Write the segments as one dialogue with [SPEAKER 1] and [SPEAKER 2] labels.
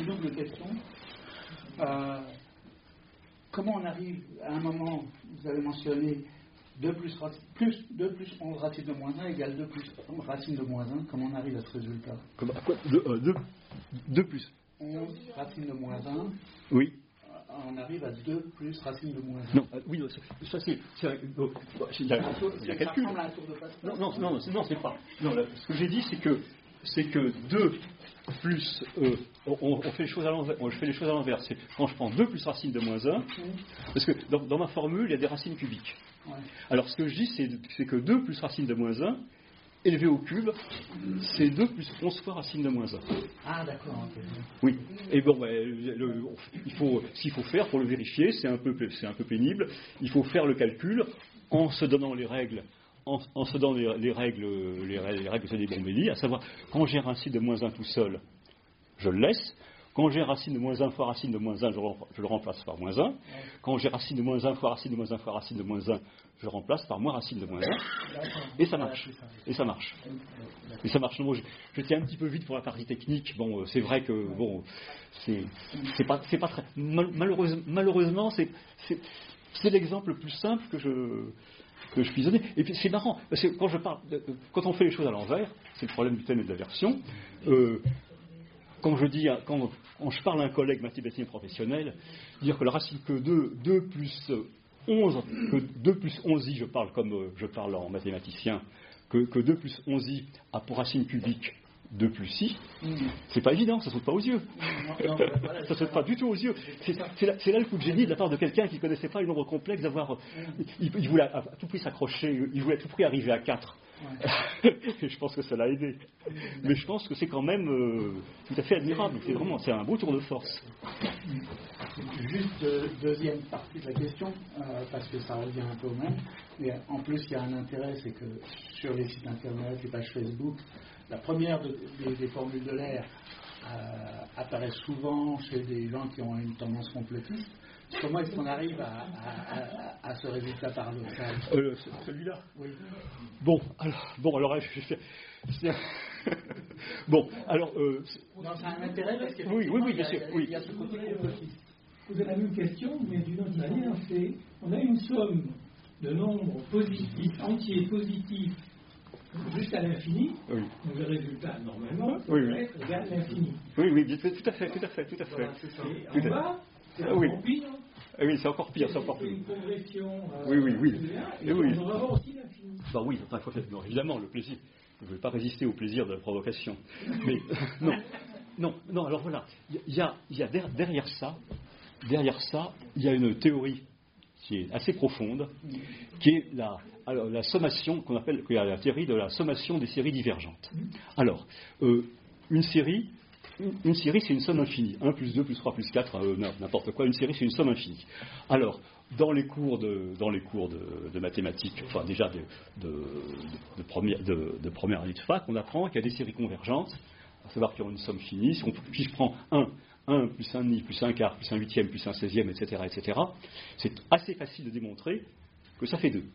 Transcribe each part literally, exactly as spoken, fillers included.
[SPEAKER 1] une double question. Euh, comment on arrive, à un moment, vous avez mentionné deux plus, plus, deux plus onze racine de moins un égale deux plus onze racine de moins un. Comment on arrive à ce résultat?
[SPEAKER 2] Comment, quoi deux plus
[SPEAKER 1] onze racine de moins un.
[SPEAKER 2] Oui.
[SPEAKER 1] On arrive à deux plus racine de moins un.
[SPEAKER 2] Non, euh, oui, ça c'est. c'est un, oh, il y a, il y a calcul. Non, non, non, non, c'est pas. Non, là, ce que j'ai dit, c'est que c'est que deux plus. Euh, on, on fait les choses à l'envers. Je fais les choses à l'envers. C'est quand je prends deux plus racine de moins un, parce que dans, dans ma formule, il y a des racines cubiques. Ouais. Alors, ce que je dis, c'est, c'est que deux plus racine de moins un, élevé au cube, c'est deux plus onze fois racine de moins un.
[SPEAKER 1] Ah, d'accord. Okay.
[SPEAKER 2] Oui. Et bon, ben, le, il faut, ce qu'il faut faire pour le vérifier, c'est un peu, c'est un peu pénible. Il faut faire le calcul en se donnant les règles, en, en se donnant les, les règles, les, les règles de Bombelli, à savoir, quand j'ai racine de moins un tout seul, je le laisse. Quand j'ai racine de moins un fois racine de moins un, je, je le remplace par moins un. Quand j'ai racine de moins un fois racine de moins un fois racine de moins un, je le remplace par moins racine de moins un. Et ça marche. Et ça marche. Et ça marche. Bon, j'étais un petit peu vite pour la partie technique. Bon, c'est vrai que bon, c'est, c'est pas, c'est pas très. Malheureusement, malheureusement c'est, c'est, c'est l'exemple le plus simple que je. que je puisse donner. Et puis c'est marrant, parce que quand je parle, de, quand on fait les choses à l'envers, c'est le problème du thème et de la version. Euh, Quand je dis, quand, quand je parle à un collègue mathématicien professionnel, dire que la racine que deux, deux plus onze, que deux plus onze i, je parle comme je parle en mathématicien, que, que deux plus onze i a pour racine cubique deux plus i, mmh. c'est pas évident, ça saute pas aux yeux. Non, non, voilà, ça saute pas du tout aux yeux. C'est, c'est, là, c'est là le coup de génie de la part de quelqu'un qui ne connaissait pas le nombre complexe, d'avoir, mmh. il, il voulait à, à tout prix s'accrocher, il voulait à tout prix arriver à quatre. Ouais. Et je pense que ça l'a aidé. Mais je pense que c'est quand même euh, tout à fait admirable. C'est vraiment, c'est un beau tour de force.
[SPEAKER 1] Juste euh, deuxième partie de la question, euh, parce que ça revient un peu au même. Mais en plus, il y a un intérêt, c'est que sur les sites internet, les pages Facebook, la première de, des, des formules de l'air euh, apparaît souvent chez des gens qui ont une tendance complotiste. Comment est-ce qu'on arrive à, à, à, à ce résultat paradoxal?
[SPEAKER 2] euh, Celui-là.
[SPEAKER 1] Oui.
[SPEAKER 2] Bon, alors, bon, alors, je vais faire. Bon, alors. Euh,
[SPEAKER 1] non, ça a un intérêt parce que.
[SPEAKER 2] Oui, oui, oui, bien sûr.
[SPEAKER 1] Il y a ce côté complotiste.
[SPEAKER 3] Vous avez la même question, mais d'une autre manière, c'est on a une somme de nombres positifs, entiers positifs, jusqu'à l'infini. Oui. Donc le résultat, normalement,
[SPEAKER 2] oui,
[SPEAKER 3] peut
[SPEAKER 2] oui.
[SPEAKER 3] être égal à l'infini.
[SPEAKER 2] Oui, oui, tout à fait, tout à fait, tout à fait.
[SPEAKER 3] Voilà, c'est ça. Et en bas, c'est encore
[SPEAKER 2] oui.
[SPEAKER 3] pire.
[SPEAKER 2] Oui, c'est encore pire, c'est encore pire.
[SPEAKER 3] C'est une progression. Euh,
[SPEAKER 2] oui, oui, oui.
[SPEAKER 3] Et, et oui. On va avoir aussi l'infini.
[SPEAKER 2] Bah oui, enfin, faut faire, non, évidemment, le plaisir. Je ne vais pas résister au plaisir de la provocation. Mais non, non, non. Alors voilà, il y a, il y a derrière ça, derrière ça, il y a une théorie qui est assez profonde, qui est la, alors, la sommation qu'on appelle, qui est la théorie de la sommation des séries divergentes. Alors, euh, une série. Une série, c'est une somme infinie. un plus deux plus trois plus quatre, euh, n'importe quoi. Une série, c'est une somme infinie. Alors, dans les cours de, dans les cours de, de mathématiques, enfin déjà de, de, de, de, première, de, de première année de fac, on apprend qu'il y a des séries convergentes, à savoir qu'il y a une somme finie. Si, on, si je prends un, un plus un demi, plus un quart, plus un huitième, plus un seizième, et cetera, et cetera, c'est assez facile de démontrer que ça fait deux.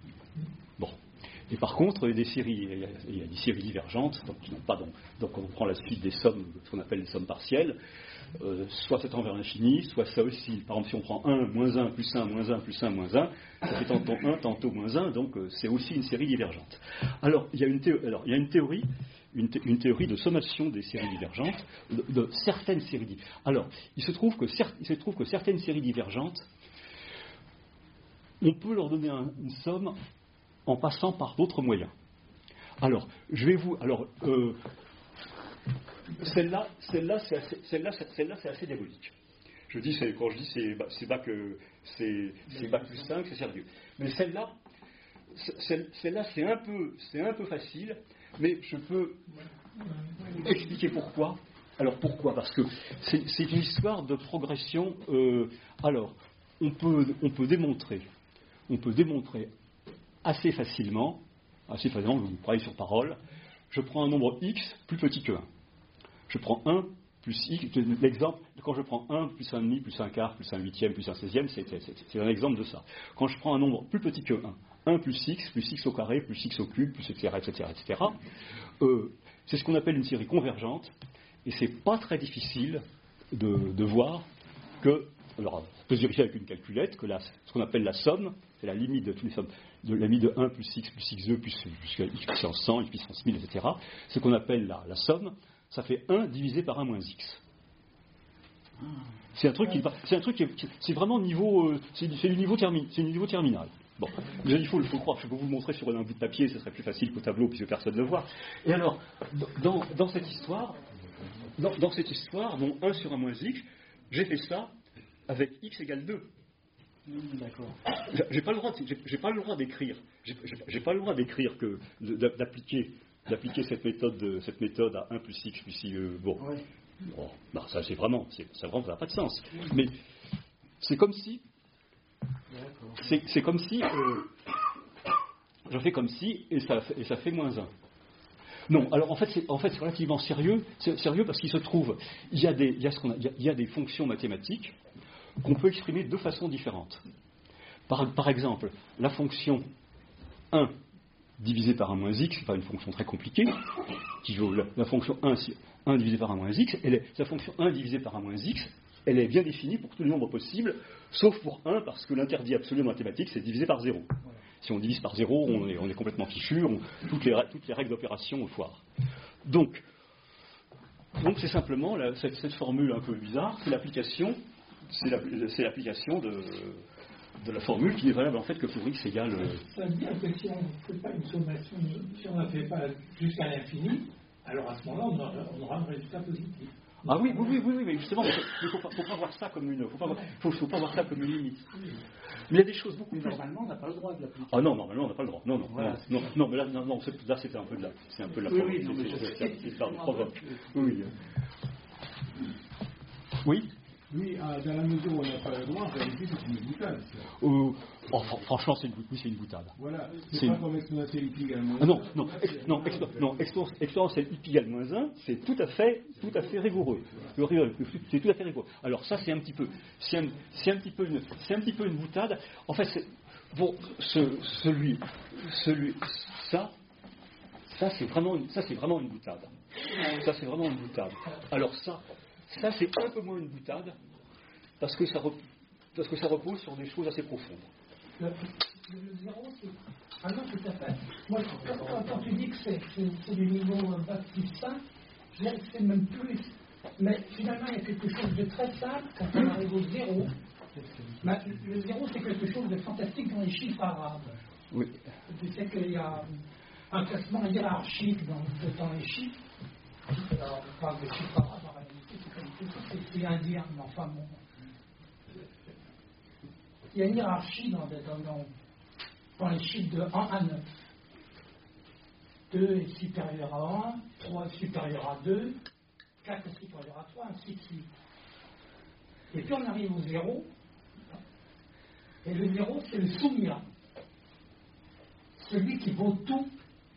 [SPEAKER 2] Bon. Et par contre, il y a des séries, il y a, il y a des séries divergentes, donc, qui n'ont pas, donc, donc on prend la suite des sommes, ce qu'on appelle les sommes partielles, euh, soit ça tend vers l'infini, soit ça aussi. Par exemple, si on prend un, moins un, plus un, moins un, plus un, moins un, ça fait tantôt un, tantôt moins un, donc euh, c'est aussi une série divergente. Alors, il y a une, théo- alors, il y a une théorie, une, thé- une théorie de sommation des séries divergentes, de, de certaines séries divergentes. Alors, il se trouve que, cer- il se trouve que certaines séries divergentes, on peut leur donner un, une somme en passant par d'autres moyens. Alors, je vais vous... Alors, euh, celle-là, celle-là, c'est assez, celle-là, celle-là, c'est assez diabolique. Je dis, c'est, quand je dis c'est, c'est bac, c'est, c'est bac plus cinq, c'est sérieux. Mais celle-là, celle, celle-là, c'est un peu, c'est un peu facile, mais je peux expliquer pourquoi. Alors, pourquoi ? Parce que c'est, c'est une histoire de progression. Euh, alors, on peut, on peut démontrer, on peut démontrer assez facilement, assez facilement, vous croyez sur parole, je prends un nombre x plus petit que un. Je prends un plus x, l'exemple, quand je prends un plus un demi, plus un quart, plus un huitième, plus un seizième, c'est, c'est, c'est un exemple de ça. Quand je prends un nombre plus petit que un, un plus x, plus x au carré, plus x au cube, plus et cetera, et cetera, et cetera, euh, c'est ce qu'on appelle une série convergente, et c'est pas très difficile de, de voir que, alors, ça peut se vérifier avec une calculette, que la, ce qu'on appelle la somme, c'est la limite de toutes les sommes, de la limite de un plus x plus x deux plus jusqu'à x puissance cent, x puissance mille, et cetera. Ce qu'on appelle la, la somme, ça fait un divisé par un moins x. C'est un truc qui, c'est un truc qui, est, c'est vraiment niveau, euh, c'est, c'est du niveau termi, c'est du niveau terminal. Bon, il faut, il faut croire, je peux vous le montrer sur un bout de papier, ce serait plus facile qu'au tableau puisque personne ne le voit. Et alors, dans, dans cette histoire, dans, dans cette histoire, mon un sur un moins x, j'ai fait ça avec x égale deux.
[SPEAKER 1] Mmh, d'accord.
[SPEAKER 2] J'ai pas le droit, j'ai, j'ai pas le droit d'écrire, j'ai, j'ai, j'ai pas le droit d'écrire que d'appliquer, d'appliquer cette méthode, de, cette méthode à un plus x plus y. Euh, bon,
[SPEAKER 1] ouais.
[SPEAKER 2] bon, non, ça c'est vraiment, c'est, ça vraiment, ça n'a pas de sens. Mais c'est comme si, c'est, c'est comme si, euh, je fais comme si et ça, et ça fait moins un. Non, alors en fait, c'est, en fait, c'est relativement sérieux, c'est sérieux parce qu'il se trouve, il y a des, il y a ce qu'on a, il y a des fonctions mathématiques qu'on peut exprimer de façon différente. Par, par exemple, la fonction un divisé par un moins x, c'est pas une fonction très compliquée, qui vaut la, la fonction un, un divisé par un moins x, elle est, la fonction un divisé par un moins x, elle est bien définie pour tous les nombres possibles, sauf pour un, parce que l'interdit absolu mathématique, c'est divisé par zéro. Si on divise par zéro, on est, on est complètement fichu, on, toutes, les, toutes les règles d'opération au foire. Donc, donc c'est simplement la, cette, cette formule un peu bizarre, c'est l'application, c'est, la, c'est l'application de, de la formule qui n'est valable en fait que pour x égale.
[SPEAKER 3] Ça veut dire que si on ne fait pas une sommation, si on ne la fait pas jusqu'à l'infini, alors à ce moment-là, on aura, on aura un résultat positif.
[SPEAKER 2] Ah oui, oui, oui, oui, oui, mais justement, il ne faut, faut pas voir ça comme une, faut pas, faut, faut pas voir ça comme une limite. Mais il y a des choses beaucoup
[SPEAKER 1] mais
[SPEAKER 2] plus.
[SPEAKER 1] Normalement, on n'a pas le droit de l'appliquer.
[SPEAKER 2] Ah non, normalement, on n'a pas le droit. Non, non,
[SPEAKER 1] voilà,
[SPEAKER 2] non, non, non, mais là, non, non, c'est, là, c'était un peu de la, c'est un peu de la.
[SPEAKER 1] Oui, oui, non,
[SPEAKER 2] c'est,
[SPEAKER 1] mais
[SPEAKER 2] c'est, c'est, c'est,
[SPEAKER 1] je...
[SPEAKER 2] c'est provoque. Oui. Oui.
[SPEAKER 4] Oui, ah, dans la mesure où on n'a pas le droit, en réalité, c'est une boutade.
[SPEAKER 2] Euh, oh, franchement, c'est une, oui, c'est une boutade.
[SPEAKER 4] Voilà, c'est,
[SPEAKER 2] c'est
[SPEAKER 4] pas
[SPEAKER 2] une...
[SPEAKER 4] comme exponentielle y égale moins un.
[SPEAKER 2] Ah non, non, ex, non, expo, non exponentielle y égale moins un, c'est tout à fait, tout à fait rigoureux. C'est tout à fait rigoureux. Alors ça, c'est un petit peu, c'est un, c'est un petit peu une, c'est un petit peu une boutade. En fait, c'est, bon, ce, celui, celui, ça, ça c'est vraiment, ça c'est vraiment une boutade. Ça c'est vraiment une boutade. Alors ça. Ça, c'est un peu moins une boutade, parce que ça, re... parce que ça repose sur des choses assez profondes.
[SPEAKER 3] Le, le zéro, c'est... Ah non, tout à fait. Moi, quand, quand tu dis que c'est, c'est, c'est du niveau bac plus cinq, je dirais que c'est même plus... Mais finalement, il y a quelque chose de très simple quand on arrive au zéro. Ben, le zéro, c'est quelque chose de fantastique dans les chiffres arabes.
[SPEAKER 2] Oui.
[SPEAKER 3] Tu sais qu'il y a un classement hiérarchique dans, dans les chiffres. Alors, on parle de chiffres arabes. C'est indien, mais enfin bon. Il y a une hiérarchie dans, dans, dans, dans les chiffres de un à neuf. deux est supérieur à un, trois est supérieur à deux, quatre est supérieur à trois, ainsi de suite. Et puis on arrive au zéro, et le zéro c'est le soumya, celui qui vaut tout.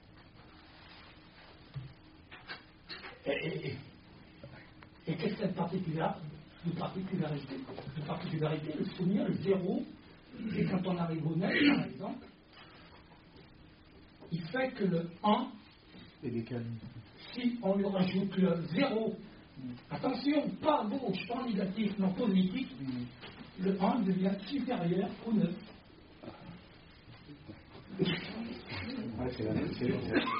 [SPEAKER 3] Et, et, et, Et qu'est-ce qu'il y a de particularité, de particularité, de particularité Le souvenir, le zéro, et quand on arrive au neuf, par exemple, il fait que le un, si on lui rajoute le zéro, attention, pas gauche, pas négatif, non positif, le un devient supérieur au neuf.
[SPEAKER 1] Ouais, c'est la même, c'est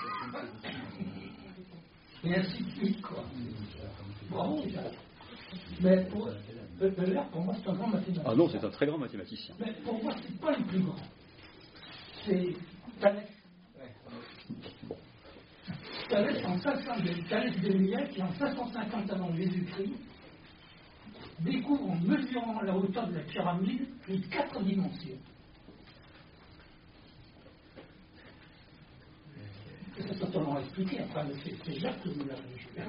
[SPEAKER 3] Et ainsi de suite, quoi. Bravo, mais pour, Euler, pour moi, c'est un grand mathématicien.
[SPEAKER 2] Ah non, c'est un très grand mathématicien.
[SPEAKER 3] Mais pour moi, c'est pas le plus grand. C'est Thalès. Thalès, en cinq cents, Thalès de Milet, qui en cinq cent cinquante avant Jésus-Christ, découvre en mesurant la hauteur de la pyramide les quatre dimensions. C'est totalement expliqué, enfin, c'est, c'est Jacques que vous l'avez.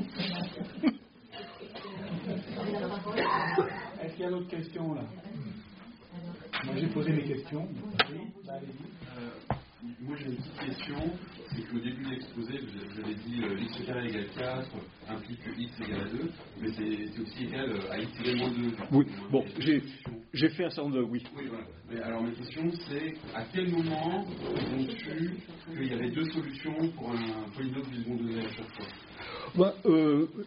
[SPEAKER 1] Est-ce qu'il y a d'autres questions là? Moi j'ai posé mes questions. Oui, bah, allez-y.
[SPEAKER 5] Euh, moi j'ai une petite question, c'est qu'au début de l'exposé, vous avez dit euh, x carré égale quatre implique que x égale à deux, mais c'est, c'est aussi égal à x égale moins deux.
[SPEAKER 2] Oui, bon, j'ai, j'ai fait un certain nombre de oui.
[SPEAKER 5] Oui, voilà. Mais alors ma question c'est, à quel moment ont-tu qu'il y avait deux solutions pour un polynôme du second degré à chaque fois?
[SPEAKER 2] Bah, euh,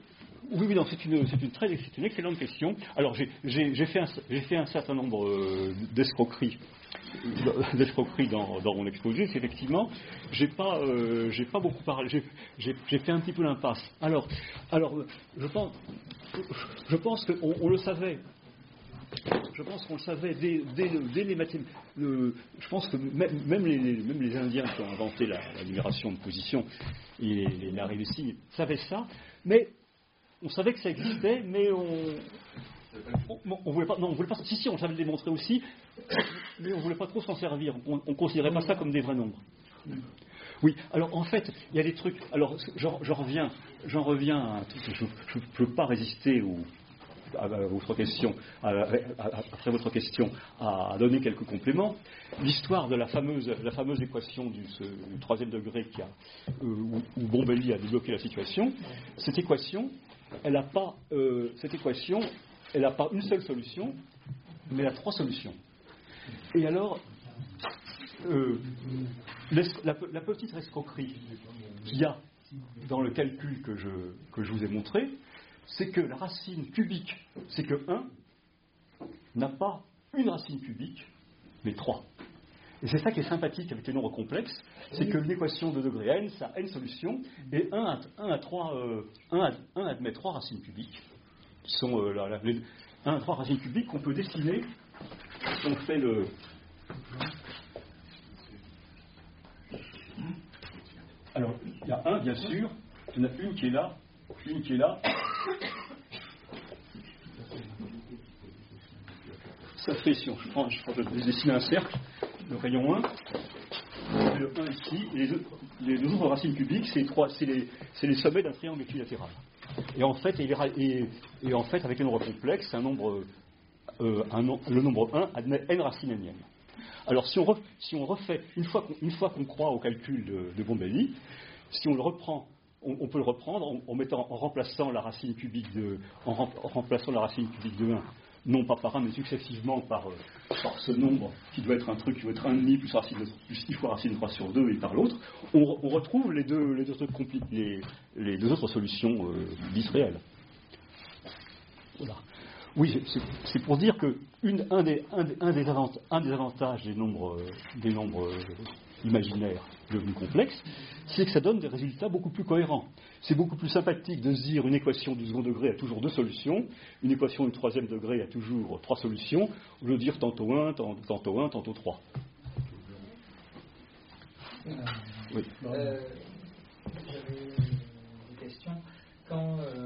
[SPEAKER 2] oui, oui, non, c'est une, c'est une, très, c'est une excellente question. Alors, j'ai, j'ai, j'ai, fait, un, j'ai fait un certain nombre euh, d'escroqueries, d'escroqueries dans, dans mon exposé. C'est effectivement, j'ai pas, euh, j'ai pas beaucoup parlé. J'ai, j'ai, j'ai fait un petit peu l'impasse. Alors, alors, je pense, je pense qu'on on le savait. Je pense qu'on le savait dès, dès, dès les mathématiques. Je pense que même, même, les, même les Indiens qui ont inventé la, la libération de position et les Larry Lessing savaient ça, mais on savait que ça existait, mais on on, on voulait pas. Non, on voulait pas. Si, si, on savait le démontrer aussi, mais on voulait pas trop s'en servir. On, ne considérait pas ça comme des vrais nombres. Oui, alors en fait, il y a des trucs. Alors, j'en, j'en reviens, j'en reviens à un truc que je ne peux pas résister au. À votre question, à, à, après votre question, à donner quelques compléments. L'histoire de la fameuse, la fameuse équation du, ce, du troisième degré qui a, euh, où, où Bombelli a débloqué la situation, cette équation, elle n'a pas, euh, cette équation, elle n'a pas une seule solution, mais elle a trois solutions. Et alors, euh, la, la petite escroquerie qu'il y a dans le calcul que je, que je vous ai montré, c'est que la racine cubique, c'est que un n'a pas une racine cubique, mais trois. Et c'est ça qui est sympathique avec les nombres complexes, c'est que l'équation de degré n, ça a n solutions, et un, a, un, a trois, euh, un, a, un admet trois racines cubiques, qui sont euh, la, la, les, un à trois racines cubiques qu'on peut dessiner si on fait le... Alors, il y a un, bien sûr, il y en a une qui est là, une qui est là. Ça fait, si on, je, prends, je, prends, je dessine un cercle, le rayon un, le un ici, et les deux, les deux autres racines cubiques, c'est, trois, c'est, les, c'est les sommets d'un triangle équilatéral. Et en fait, et, et, et en fait avec les nombres complexes, un nombre, euh, un, le nombre un admet n racines énième. Alors si on, re, si on refait, une fois, qu'on, une fois qu'on croit au calcul de, de Bombelli, si on le reprend, on, on peut le reprendre en, en, mettant, en remplaçant la racine cubique de, en, rem, en remplaçant la racine cubique de un, non pas par un, mais successivement par, euh, par ce nombre qui doit être un truc qui doit être un virgule cinq plus racine de, plus dix fois racine de trois sur deux et par l'autre, on, on retrouve les deux, les deux, autres, compli- les, les deux autres solutions euh, bis réelles. Voilà. Oui, c'est, c'est pour dire que une, un, des, un, des, un, des avant, un des avantages des nombres, euh, des nombres euh, imaginaires devenus complexes, c'est que ça donne des résultats beaucoup plus cohérents. C'est beaucoup plus sympathique de se dire une équation du second degré a toujours deux solutions, une équation du troisième degré a toujours trois solutions, au lieu de dire tantôt un, tantôt un, tantôt trois.
[SPEAKER 6] Euh,
[SPEAKER 2] oui.
[SPEAKER 6] Euh, j'avais une question. Quand euh,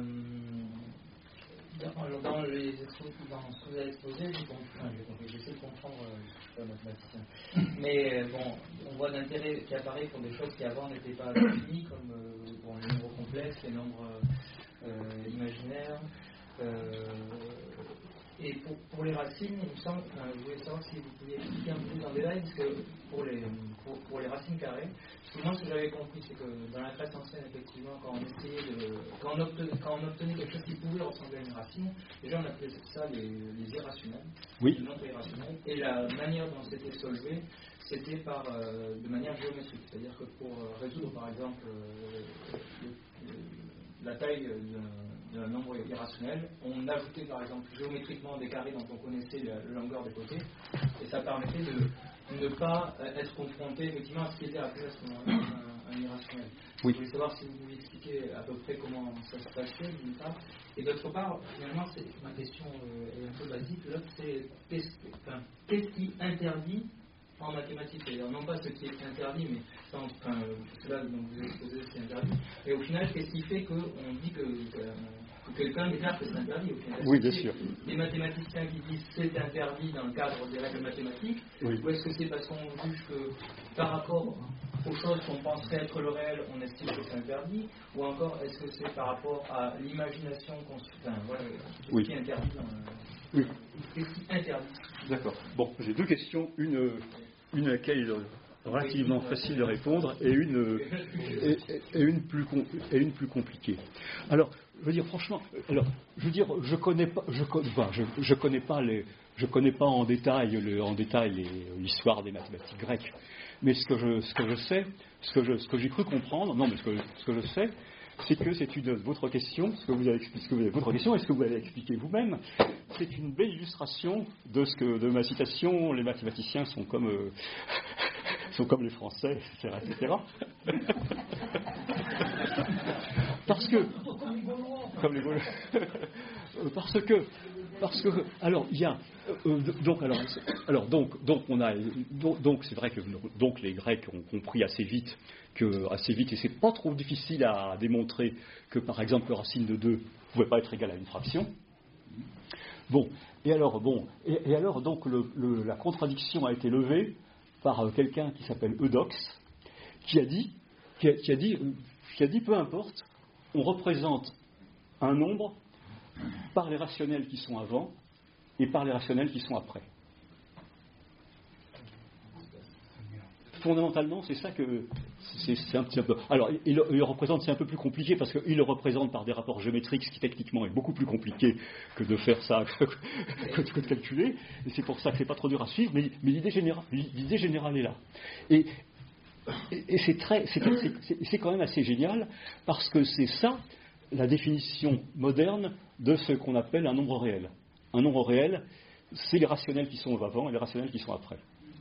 [SPEAKER 6] dans, dans, les, dans ce que vous avez exposé, j'ai compris, j'essaie de comprendre, euh, je ne suis pas mathématicien, mais euh, bon, on voit l'intérêt qui apparaît pour des choses qui avant n'étaient pas définies, comme euh, bon, les nombres complexes, les nombres euh, imaginaires. Euh, et pour, pour les racines, il me semble, enfin, je voulais savoir si vous pouviez expliquer un peu plus en détail, parce que pour les, pour, pour les racines carrées, parce que moi ce que j'avais compris, c'est que dans la Grèce ancienne, effectivement, quand on essayait de, quand on obtenait, quand on obtenait quelque chose qui pouvait ressembler à une racine, déjà on appelait ça les, les irrationnels,
[SPEAKER 2] oui.
[SPEAKER 6] les nombres irrationnels, et la manière dont c'était solvé, c'était par, euh, de manière géométrique, c'est-à-dire que pour euh, résoudre par exemple euh, le, le, la taille d'un, d'un nombre irrationnel, on ajoutait par exemple géométriquement des carrés dont on connaissait la, la longueur des côtés, et ça permettait de ne pas être confronté effectivement à ce qui était appelé à ce moment-là un, un irrationnel.
[SPEAKER 2] Oui.
[SPEAKER 6] Je voulais savoir si vous pouviez expliquer à peu près comment ça se passait, d'une part. Et d'autre part, finalement, c'est, ma question euh, est un peu basique. L'autre, c'est qu'est-ce, enfin, qu'est-ce qui interdit en mathématiques, c'est-à-dire non pas ce qui est interdit, mais sans, enfin, cela dont vous exposez, c'est interdit. Et au final, qu'est-ce qui fait qu'on dit que, que, que quelqu'un déclare que c'est interdit au final?
[SPEAKER 2] Oui, bien sûr.
[SPEAKER 6] Des mathématiciens qui disent c'est interdit dans le cadre des règles mathématiques, oui. Ou est-ce que c'est parce qu'on juge que par rapport aux choses qu'on penserait être le réel, on estime que c'est interdit, ou encore est-ce que c'est par rapport à l'imagination qu'on se... Enfin, voilà, qu'est-ce oui. qui est interdit dans le...
[SPEAKER 2] Oui.
[SPEAKER 6] Qu'est-ce qui interdit?
[SPEAKER 2] D'accord. Bon, j'ai deux questions. Une, une à laquelle il est relativement facile de répondre et une, et, et, et une, plus, et une plus compliquée. Alors, je veux dire, franchement, alors, je veux dire, je connais pas, je, enfin, je, je connais pas les, je connais pas en détail, le, en détail les, l'histoire des mathématiques grecques. Mais ce que je, ce que je sais, ce que, je, ce que j'ai cru comprendre, non, mais ce que, ce que je sais, c'est que c'est une votre question, ce que vous avez expliqué, ce que vous avez, votre question, et ce que vous avez expliqué vous-même, c'est une belle illustration de ce que de ma citation. Les mathématiciens sont comme euh, sont comme les Français, et cetera, et cetera. Parce que comme les Gaulois. parce que parce que alors il y a euh, donc alors alors donc donc on a donc, donc c'est vrai que donc les Grecs ont compris assez vite que assez vite et c'est pas trop difficile à démontrer que par exemple le racine de deux ne pouvait pas être égal à une fraction. Bon et alors bon et, et alors donc le, le, la contradiction a été levée par euh, quelqu'un qui s'appelle Eudoxe qui a dit qui a, qui a dit qui a dit peu importe, on représente un nombre par les rationnels qui sont avant et par les rationnels qui sont après. Fondamentalement, c'est ça que c'est, c'est un petit peu. Alors, il, il le représente, c'est un peu plus compliqué parce qu'il le représente par des rapports géométriques, ce qui techniquement est beaucoup plus compliqué que de faire ça, que, que, que de calculer. Et c'est pour ça que c'est pas trop dur à suivre. Mais, mais l'idée générale, l'idée générale est là. Et, et, et c'est très, c'est, c'est, c'est quand même assez génial parce que c'est ça la définition moderne de ce qu'on appelle un nombre réel. Un nombre réel, c'est les rationnels qui sont avant et les rationnels qui sont après.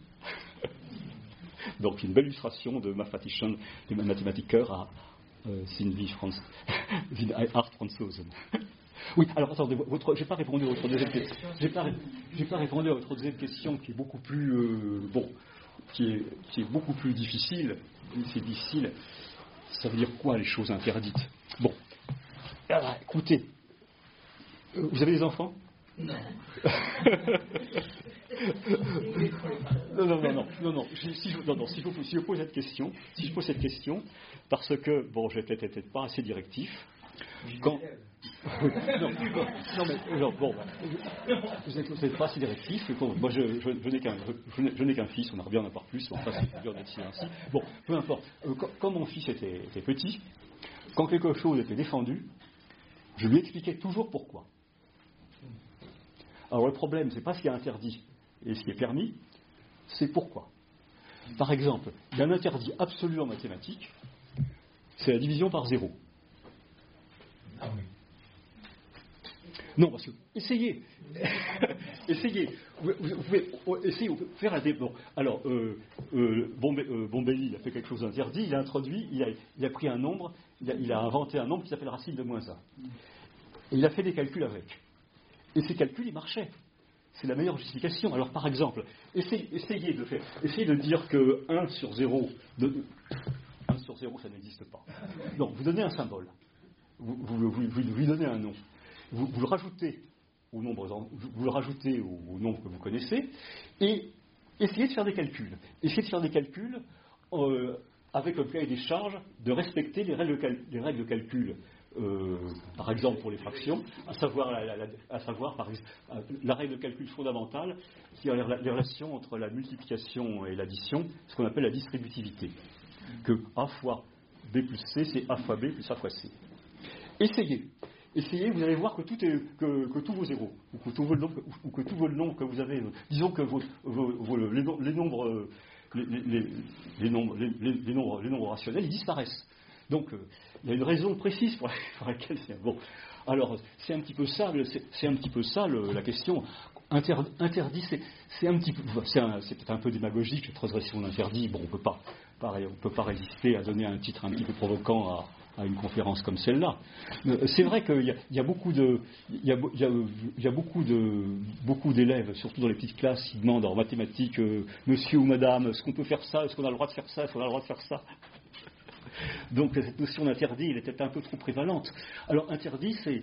[SPEAKER 2] Donc une belle illustration de Mathematician, des mathématiqueurs à euh, Sylvie Franz, Art Franzosen. Oui, alors attendez, votre, j'ai pas répondu à votre deuxième question. J'ai pas, j'ai pas répondu à votre deuxième question qui est beaucoup plus euh, bon, qui est, qui est beaucoup plus difficile. C'est difficile. Ça veut dire quoi les choses interdites? Bon. Alors, écoutez, euh, vous avez des enfants?
[SPEAKER 6] Non.
[SPEAKER 2] non, non, non, non, non, non. Si je, non, non, si je, si je pose cette question, si je pose cette question, parce que bon, j'ai peut-être peut-être pas assez directif. Quand, oui, non, non, non, mais genre, bon, vous n'êtes pas assez directif. Bon, moi, je, je, je n'ai qu'un, je, je n'ai qu'un fils. On aimerait bien en avoir plus. On passe c'est dur d'être ainsi. Bon, peu importe. Euh, quand, quand mon fils était, était petit, quand quelque chose était défendu, je lui expliquais toujours pourquoi. Alors le problème, c'est pas ce qui est interdit et ce qui est permis, c'est pourquoi. Par exemple, il y a un interdit absolu en mathématiques, c'est la division par zéro.
[SPEAKER 3] Ah oui.
[SPEAKER 2] Non, parce que, essayez, essayez, vous, vous pouvez essayer de faire un débat. Alors, euh, euh, euh, Bombelli, il a fait quelque chose d'interdit, il a introduit, il a, il a pris un nombre, il a, il a inventé un nombre qui s'appelle racine de moins un. Et il a fait des calculs avec. Et ces calculs, ils marchaient. C'est la meilleure justification. Alors, par exemple, essayez, essayez, de, faire, essayez de dire que un sur zéro, de, un sur zéro, ça n'existe pas. Non, vous donnez un symbole. Vous, vous, vous, vous lui donnez un nom. Vous, vous le rajoutez au nombre, vous le rajoutez au, au nombre que vous connaissez, et essayez de faire des calculs. Essayez de faire des calculs euh, avec le cahier des charges, de respecter les règles, les règles de calcul. Euh, par exemple pour les fractions, à savoir, la, la, la, à savoir par, la règle de calcul fondamentale qui est les relations entre la multiplication et l'addition, ce qu'on appelle la distributivité. Que A fois B plus C, c'est A fois B plus A fois C. Essayez. Essayez, vous allez voir que, tout est, que, que tous vos zéros, ou que tous vos nombres, ou que tous vos nombres que vous avez, disons que vos, vos, vos, les, les, nombres, les, les, les, nombres, les, les, nombres, les nombres rationnels, ils disparaissent. Donc, euh, il y a une raison précise pour, pour laquelle c'est bon. Alors, c'est un petit peu ça, c'est, c'est un petit peu ça le, la question. Inter, interdit, c'est, c'est un petit peu, c'est, un, c'est peut-être un peu démagogique, la transgression d'interdit. Bon, on peut pas, pareil, on peut pas résister à donner un titre un petit peu provoquant à, à une conférence comme celle-là. C'est vrai qu'il y a, il y a beaucoup de, il y a, il y a, il y a beaucoup de, beaucoup d'élèves, surtout dans les petites classes, qui demandent en mathématiques, euh, monsieur ou madame, est-ce qu'on peut faire ça, est-ce qu'on a le droit de faire ça, est-ce qu'on a le droit de faire ça. Donc cette notion d'interdit, elle était un peu trop prévalente. Alors interdit, c'est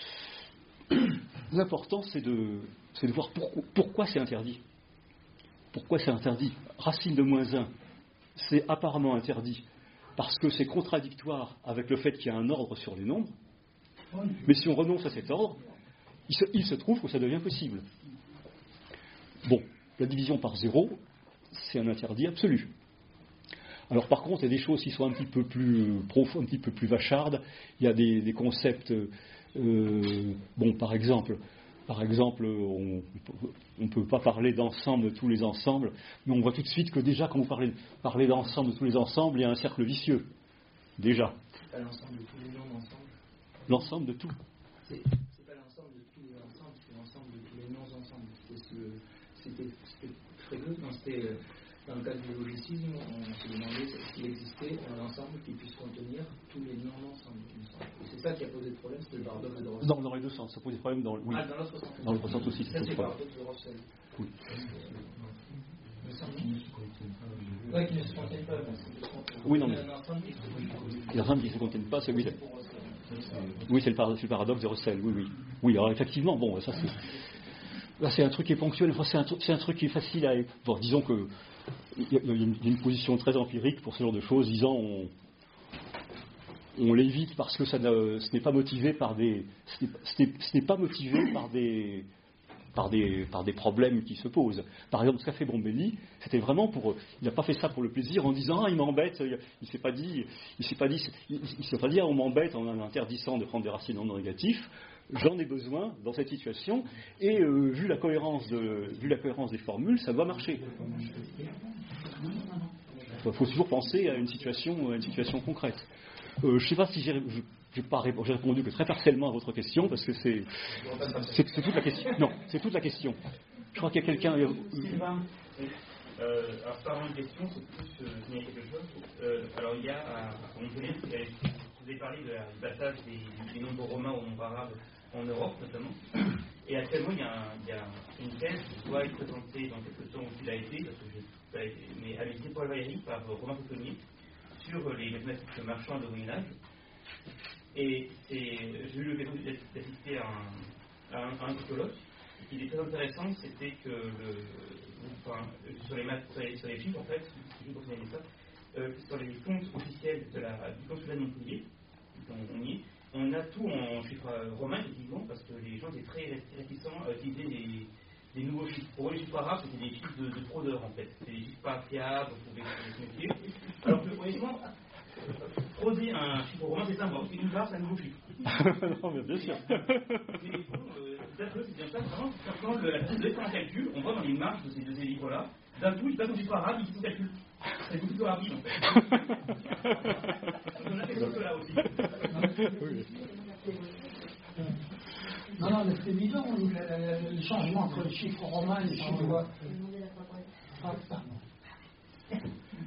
[SPEAKER 2] l'important, c'est de, c'est de voir pourquoi, pourquoi c'est interdit. Pourquoi c'est interdit? Racine de moins un, c'est apparemment interdit parce que c'est contradictoire avec le fait qu'il y a un ordre sur les nombres. Mais si on renonce à cet ordre, il se, il se trouve que ça devient possible. Bon, la division par zéro, c'est un interdit absolu. Alors par contre, il y a des choses qui sont un petit peu plus profondes, un petit peu plus vachardes. Il y a des, des concepts, euh, bon, par exemple, par exemple, on ne peut pas parler d'ensemble de tous les ensembles, mais on voit tout de suite que déjà, quand vous parlez, parlez d'ensemble de tous les ensembles, il y a un cercle vicieux. Déjà.
[SPEAKER 6] C'est pas l'ensemble de tous les noms ensemble.
[SPEAKER 2] L'ensemble de tout.
[SPEAKER 6] C'est, c'est pas l'ensemble de tous les ensembles, c'est l'ensemble de tous les noms ensemble. C'est ce, c'était, c'était fréquent, non, c'était euh, dans le cadre du logicisme, on s'est demandé s'il existait un ensemble qui puisse contenir tous les noms ensemble. Et c'est ça qui a posé le problème, c'était le paradoxe de Russell.
[SPEAKER 2] Dans, dans les deux sens, ça pose des problèmes dans, oui.
[SPEAKER 6] Ah, dans l'autre sens.
[SPEAKER 2] Dans l'autre sens aussi, ça
[SPEAKER 6] Ça,
[SPEAKER 2] pose
[SPEAKER 6] c'est le
[SPEAKER 2] problème.
[SPEAKER 6] paradoxe de Russell.
[SPEAKER 2] Oui.
[SPEAKER 6] Me semble qu'il ne se contiennent pas. Oui, qu'il ne se contiennent pas.
[SPEAKER 2] Oui, non, mais.
[SPEAKER 6] Un ensemble qui se contiennent.
[SPEAKER 2] Les ensembles qui ne se contiennent pas, c'est oui. Oui, c'est le, par, c'est le paradoxe de Russell, oui, oui. Oui, alors effectivement, bon, ça c'est. Là, c'est un truc qui est ponctuel, enfin, c'est, un, c'est un truc qui est facile à. Bon, disons que. Il y, a, il y a une, une position très empirique pour ce genre de choses, disant on, on l'évite parce que ça ne, ce n'est pas motivé par des. Ce n'est, ce n'est, ce n'est pas motivé par des. Par des, par des problèmes qui se posent. Par exemple, ce qu'a fait Bombelli, c'était vraiment pour... Il n'a pas fait ça pour le plaisir en disant « Ah, il m'embête », il ne s'est pas dit, il s'est pas dit, il, il s'est pas dit ah, « On m'embête en interdisant de prendre des racines non négatifs, j'en ai besoin dans cette situation, et euh, vu, la cohérence de, vu la cohérence des formules, ça doit marcher. » Il faut toujours penser à une situation, à une situation concrète. Euh, je ne sais pas si j'ai... Je, J'ai pas répondu, j'ai répondu que très partiellement à votre question parce que c'est, c'est, c'est toute la question. Non, c'est toute la question. Je crois qu'il y a quelqu'un.
[SPEAKER 7] Sylvain, euh, alors c'est pas vraiment une question, c'est plus euh, signaler quelque chose. Euh, alors il y a à Montpellier, vous avez parlé de la, du passage des, des nombres romains aux nombres arabes en Europe notamment. Et actuellement il y a, un, il y a une thèse qui doit être présentée dans quelques temps où il a été, parce que je, pas été mais avec Paul Valéry par Romain Fauconnier sur les mathématiques marchands de Moyen Âge. Et c'est, j'ai eu l'occasion d'assister à un, à un, à un colloque. Ce qui était très intéressant, c'était que le, enfin, sur les maths, sur les, sur les chiffres, en fait, je vais vous signaler ça, euh, sur les comptes officiels de la, du consulat de Montpellier, on, on y est, on a tout en chiffres romains, effectivement, parce que les gens étaient très réticents à utiliser des, des nouveaux chiffres. Pour eux, les chiffres arabes, c'était des chiffres de, de fraudeurs, en fait. C'était des chiffres pas fiables, vous pouvez se méfier. Alors que, honnêtement, frauder un chiffre romain, c'est simple, c'est une barre, c'est un nouveau chiffre.
[SPEAKER 2] Non, mais bien sûr.
[SPEAKER 7] C'est bien ça, vraiment, quand la thèse de un calcul, on voit dans les marges de ces deux livres-là, d'un coup, il passe au chiffre arabe, il se calcule. C'est beaucoup plus rapide, en fait. On a fait ça là aussi.
[SPEAKER 3] Non, non, mais c'est évident, le, le changement entre les chiffres romains et les chiffres. Ah, pardon.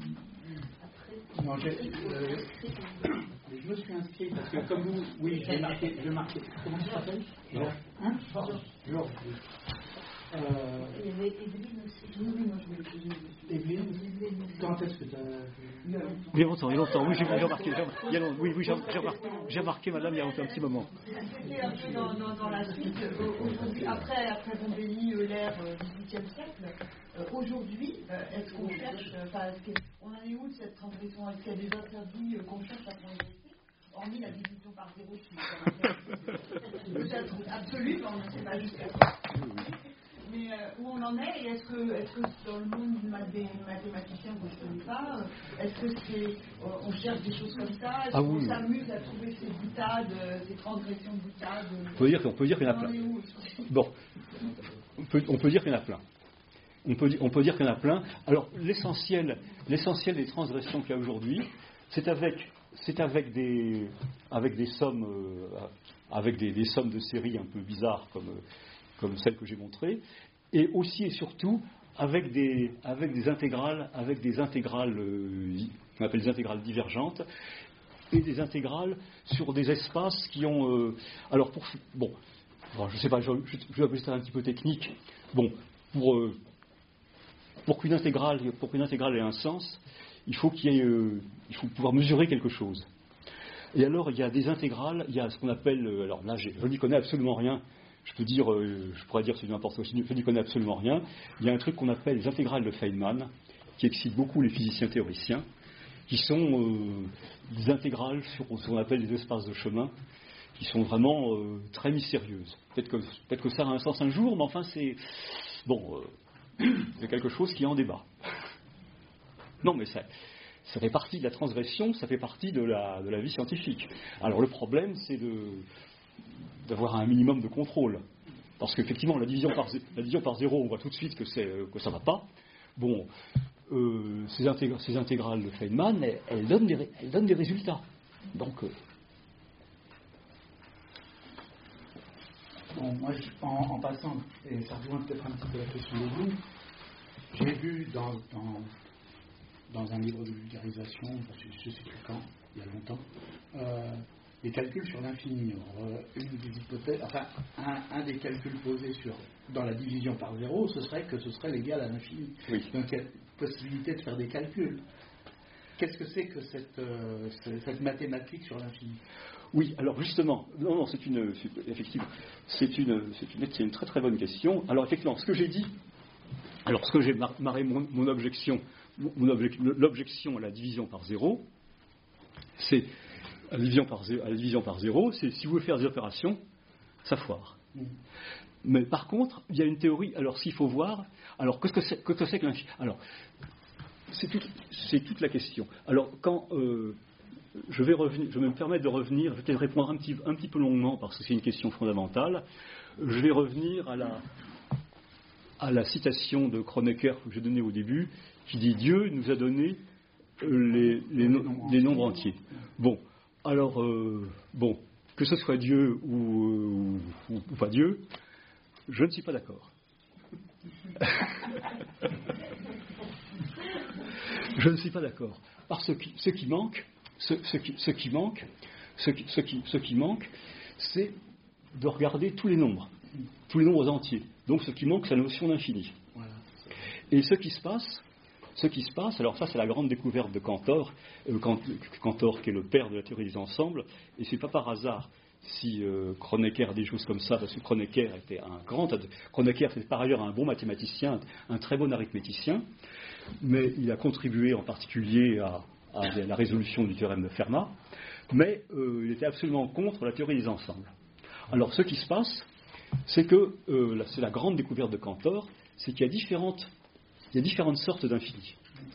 [SPEAKER 1] Non, je, euh, je me suis inscrit parce que comme vous, oui, j'ai marqué, j'ai marqué. Comment tu t'appelles? Georges. Hein? Georges. Euh,
[SPEAKER 8] Il y avait Evelyne aussi. Oui, oui, moi je voulais poser.
[SPEAKER 1] Evelyne, quand est-ce que tu as...
[SPEAKER 2] Il y a longtemps, il y a longtemps. Oui, j'ai, j'ai remarqué. J'ai, il y a, oui, oui, j'ai, j'ai, remarqué, j'ai remarqué, madame, il y a un petit moment.
[SPEAKER 8] C'était un peu dans, dans, dans la suite. Aujourd'hui, après, après Bombelli, Euler, dix-huitième siècle, euh, aujourd'hui, euh, est-ce qu'on cherche, enfin, euh, on en est où de cette transgression? Est-ce qu'il y a des interdits euh, qu'on cherche à transgresser, hormis la division par zéro qui est peut-être absolue, mais on ne sait pas jusqu'à quoi. Mais euh, où on en est, et est-ce que, est-ce que dans le monde des mathématiciens, vous ne savez pas, est-ce que c'est, euh, on cherche des choses comme ça, est-ce ah, qu'on oui. s'amuse à trouver ces boutades, ces transgressions de boutades?
[SPEAKER 2] On peut dire, on peut dire qu'il y en a plein. Bon, on peut, on peut dire qu'il y en a plein. On peut, on peut dire qu'il y en a plein. Alors, l'essentiel, l'essentiel des transgressions qu'il y a aujourd'hui, c'est avec, c'est avec des, avec des sommes, euh, avec des, des sommes de séries un peu bizarres comme. Euh, comme celle que j'ai montrée, et aussi et surtout avec des, avec des intégrales, avec des intégrales, euh, qu'on appelle des intégrales divergentes, et des intégrales sur des espaces qui ont... Euh, alors, pour... Bon, je ne sais pas, je, je, je vais appeler ça un petit peu technique. Bon, pour, euh, pour, qu'une intégrale, pour qu'une intégrale ait un sens, il faut qu'il y ait... Euh, il faut pouvoir mesurer quelque chose. Et alors, il y a des intégrales, il y a ce qu'on appelle... Euh, alors là, je n'y connais absolument rien. Je peux dire, euh, je pourrais dire c'est n'importe quoi, je n'y connais absolument rien. Il y a un truc qu'on appelle les intégrales de Feynman, qui excite beaucoup les physiciens théoriciens, qui sont euh, des intégrales sur ce qu'on appelle les espaces de chemin, qui sont vraiment euh, très mystérieuses. Peut-être que, peut-être que ça a un sens un jour, mais enfin c'est bon, euh, c'est quelque chose qui est en débat. Non, mais ça, ça fait partie de la transgression, ça fait partie de la, de la vie scientifique. Alors le problème, c'est de d'avoir un minimum de contrôle. Parce qu'effectivement, la division par, la division par zéro, on voit tout de suite que, c'est, que ça ne va pas. Bon, euh, ces, intég- ces intégrales de Feynman, elles, elles, donnent des, elles donnent des résultats. Donc, euh,
[SPEAKER 1] bon, moi, je, en, en passant, et ça rejoint peut-être un petit peu la question de vous, j'ai vu dans, dans, dans un livre de vulgarisation, je ne sais plus quand, il y a longtemps, euh, des calculs sur l'infini. Alors, euh, une des hypothèses, enfin, un, un des calculs posés sur, dans la division par zéro, ce serait que ce serait l'égal à l'infini.
[SPEAKER 2] Oui.
[SPEAKER 1] Donc, il y a possibilité de faire des calculs. Qu'est-ce que c'est que cette, euh, cette mathématique sur l'infini?
[SPEAKER 2] Oui, alors justement, non, non, c'est une, c'est, effectivement, c'est une, c'est une, c'est une très très bonne question. Alors effectivement, ce que j'ai dit, alors ce que j'ai marré mon, mon objection, mon objec, l'objection à la division par zéro, c'est à la division par zéro, à la division par zéro, c'est si vous voulez faire des opérations, ça foire. Mmh. Mais par contre, il y a une théorie. Alors s'il faut voir, alors qu'est-ce que c'est, qu'est-ce que, c'est que l'infini? Alors c'est, tout, c'est toute la question. Alors quand euh, Je vais, revenir, je vais me permettre de revenir, je vais peut-être répondre un petit, un petit peu longuement parce que c'est une question fondamentale. Je vais revenir à la, à la citation de Kronecker que j'ai donnée au début, qui dit Dieu nous a donné les, les, les nombres entiers. Bon, alors, euh, bon, que ce soit Dieu ou, ou, ou pas Dieu, je ne suis pas d'accord. Je ne suis pas d'accord. Parce que ce qui manque, Ce, ce, qui, ce, qui manque, ce, qui, ce, qui, ce qui manque, c'est de regarder tous les nombres, tous les nombres entiers. Donc ce qui manque, c'est la notion d'infini. Voilà. Et ce qui se passe, ce qui se passe, alors ça c'est la grande découverte de Cantor, euh, Cantor qui est le père de la théorie des ensembles, et c'est pas par hasard si euh, Kronecker dit des choses comme ça, parce que Kronecker était un grand, Kronecker c'est par ailleurs un bon mathématicien, un très bon arithméticien, mais il a contribué en particulier à à la résolution du théorème de Fermat, mais euh, il était absolument contre la théorie des ensembles. Alors ce qui se passe, c'est que, euh, là, c'est la grande découverte de Cantor, c'est qu'il y a différentes, il y a différentes sortes d'infini.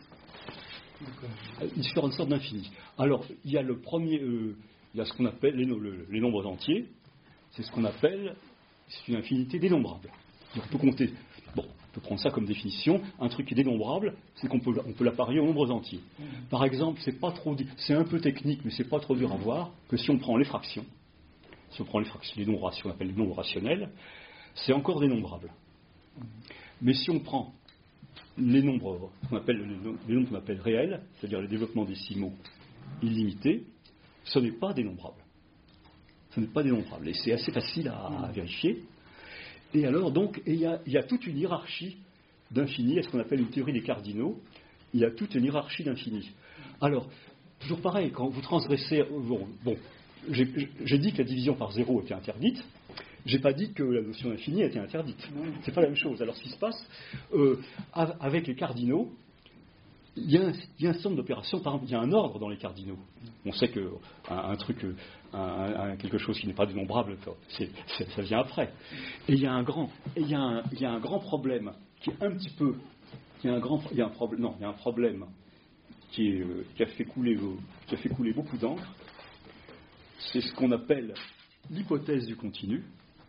[SPEAKER 2] Différentes sortes d'infini. Alors, il y a le premier, euh, il y a ce qu'on appelle les, le, les nombres entiers, c'est ce qu'on appelle, c'est une infinité dénombrable. On peut compter, bon, on peut prendre ça comme définition, un truc qui est dénombrable, c'est qu'on peut, on peut l'apparier en nombres entiers. Par exemple, c'est pas trop, c'est un peu technique, mais c'est pas trop dur à voir, que si on prend les fractions, si on prend les fractions, les nombres, on appelle les nombres rationnels, c'est encore dénombrable. Mais si on prend les nombres qu'on appelle, les nombres qu'on appelle réels, c'est-à-dire les développements décimaux illimités, ce n'est pas dénombrable. Ce n'est pas dénombrable. Et c'est assez facile à, à vérifier. Et alors, donc, il y, y a toute une hiérarchie d'infini, à ce qu'on appelle une théorie des cardinaux. Il y a toute une hiérarchie d'infini. Alors, toujours pareil, quand vous transgressez... Bon, bon j'ai, j'ai dit que la division par zéro était interdite. J'ai pas dit que la notion d'infini était interdite. C'est pas la même chose. Alors, ce qui se passe, euh, avec les cardinaux, il y, a un, il y a un certain nombre d'opérations. Par exemple, il y a un ordre dans les cardinaux. On sait qu'un un truc, un, un, quelque chose qui n'est pas dénombrable, c'est, c'est, ça vient après. Et il y a un grand, et il y a un, il y a un grand problème qui est un petit peu, qui est un grand, il y a un problème, non, il y a un problème qui, est, qui a fait couler, qui a fait couler beaucoup d'encre. C'est ce qu'on appelle l'hypothèse du continu.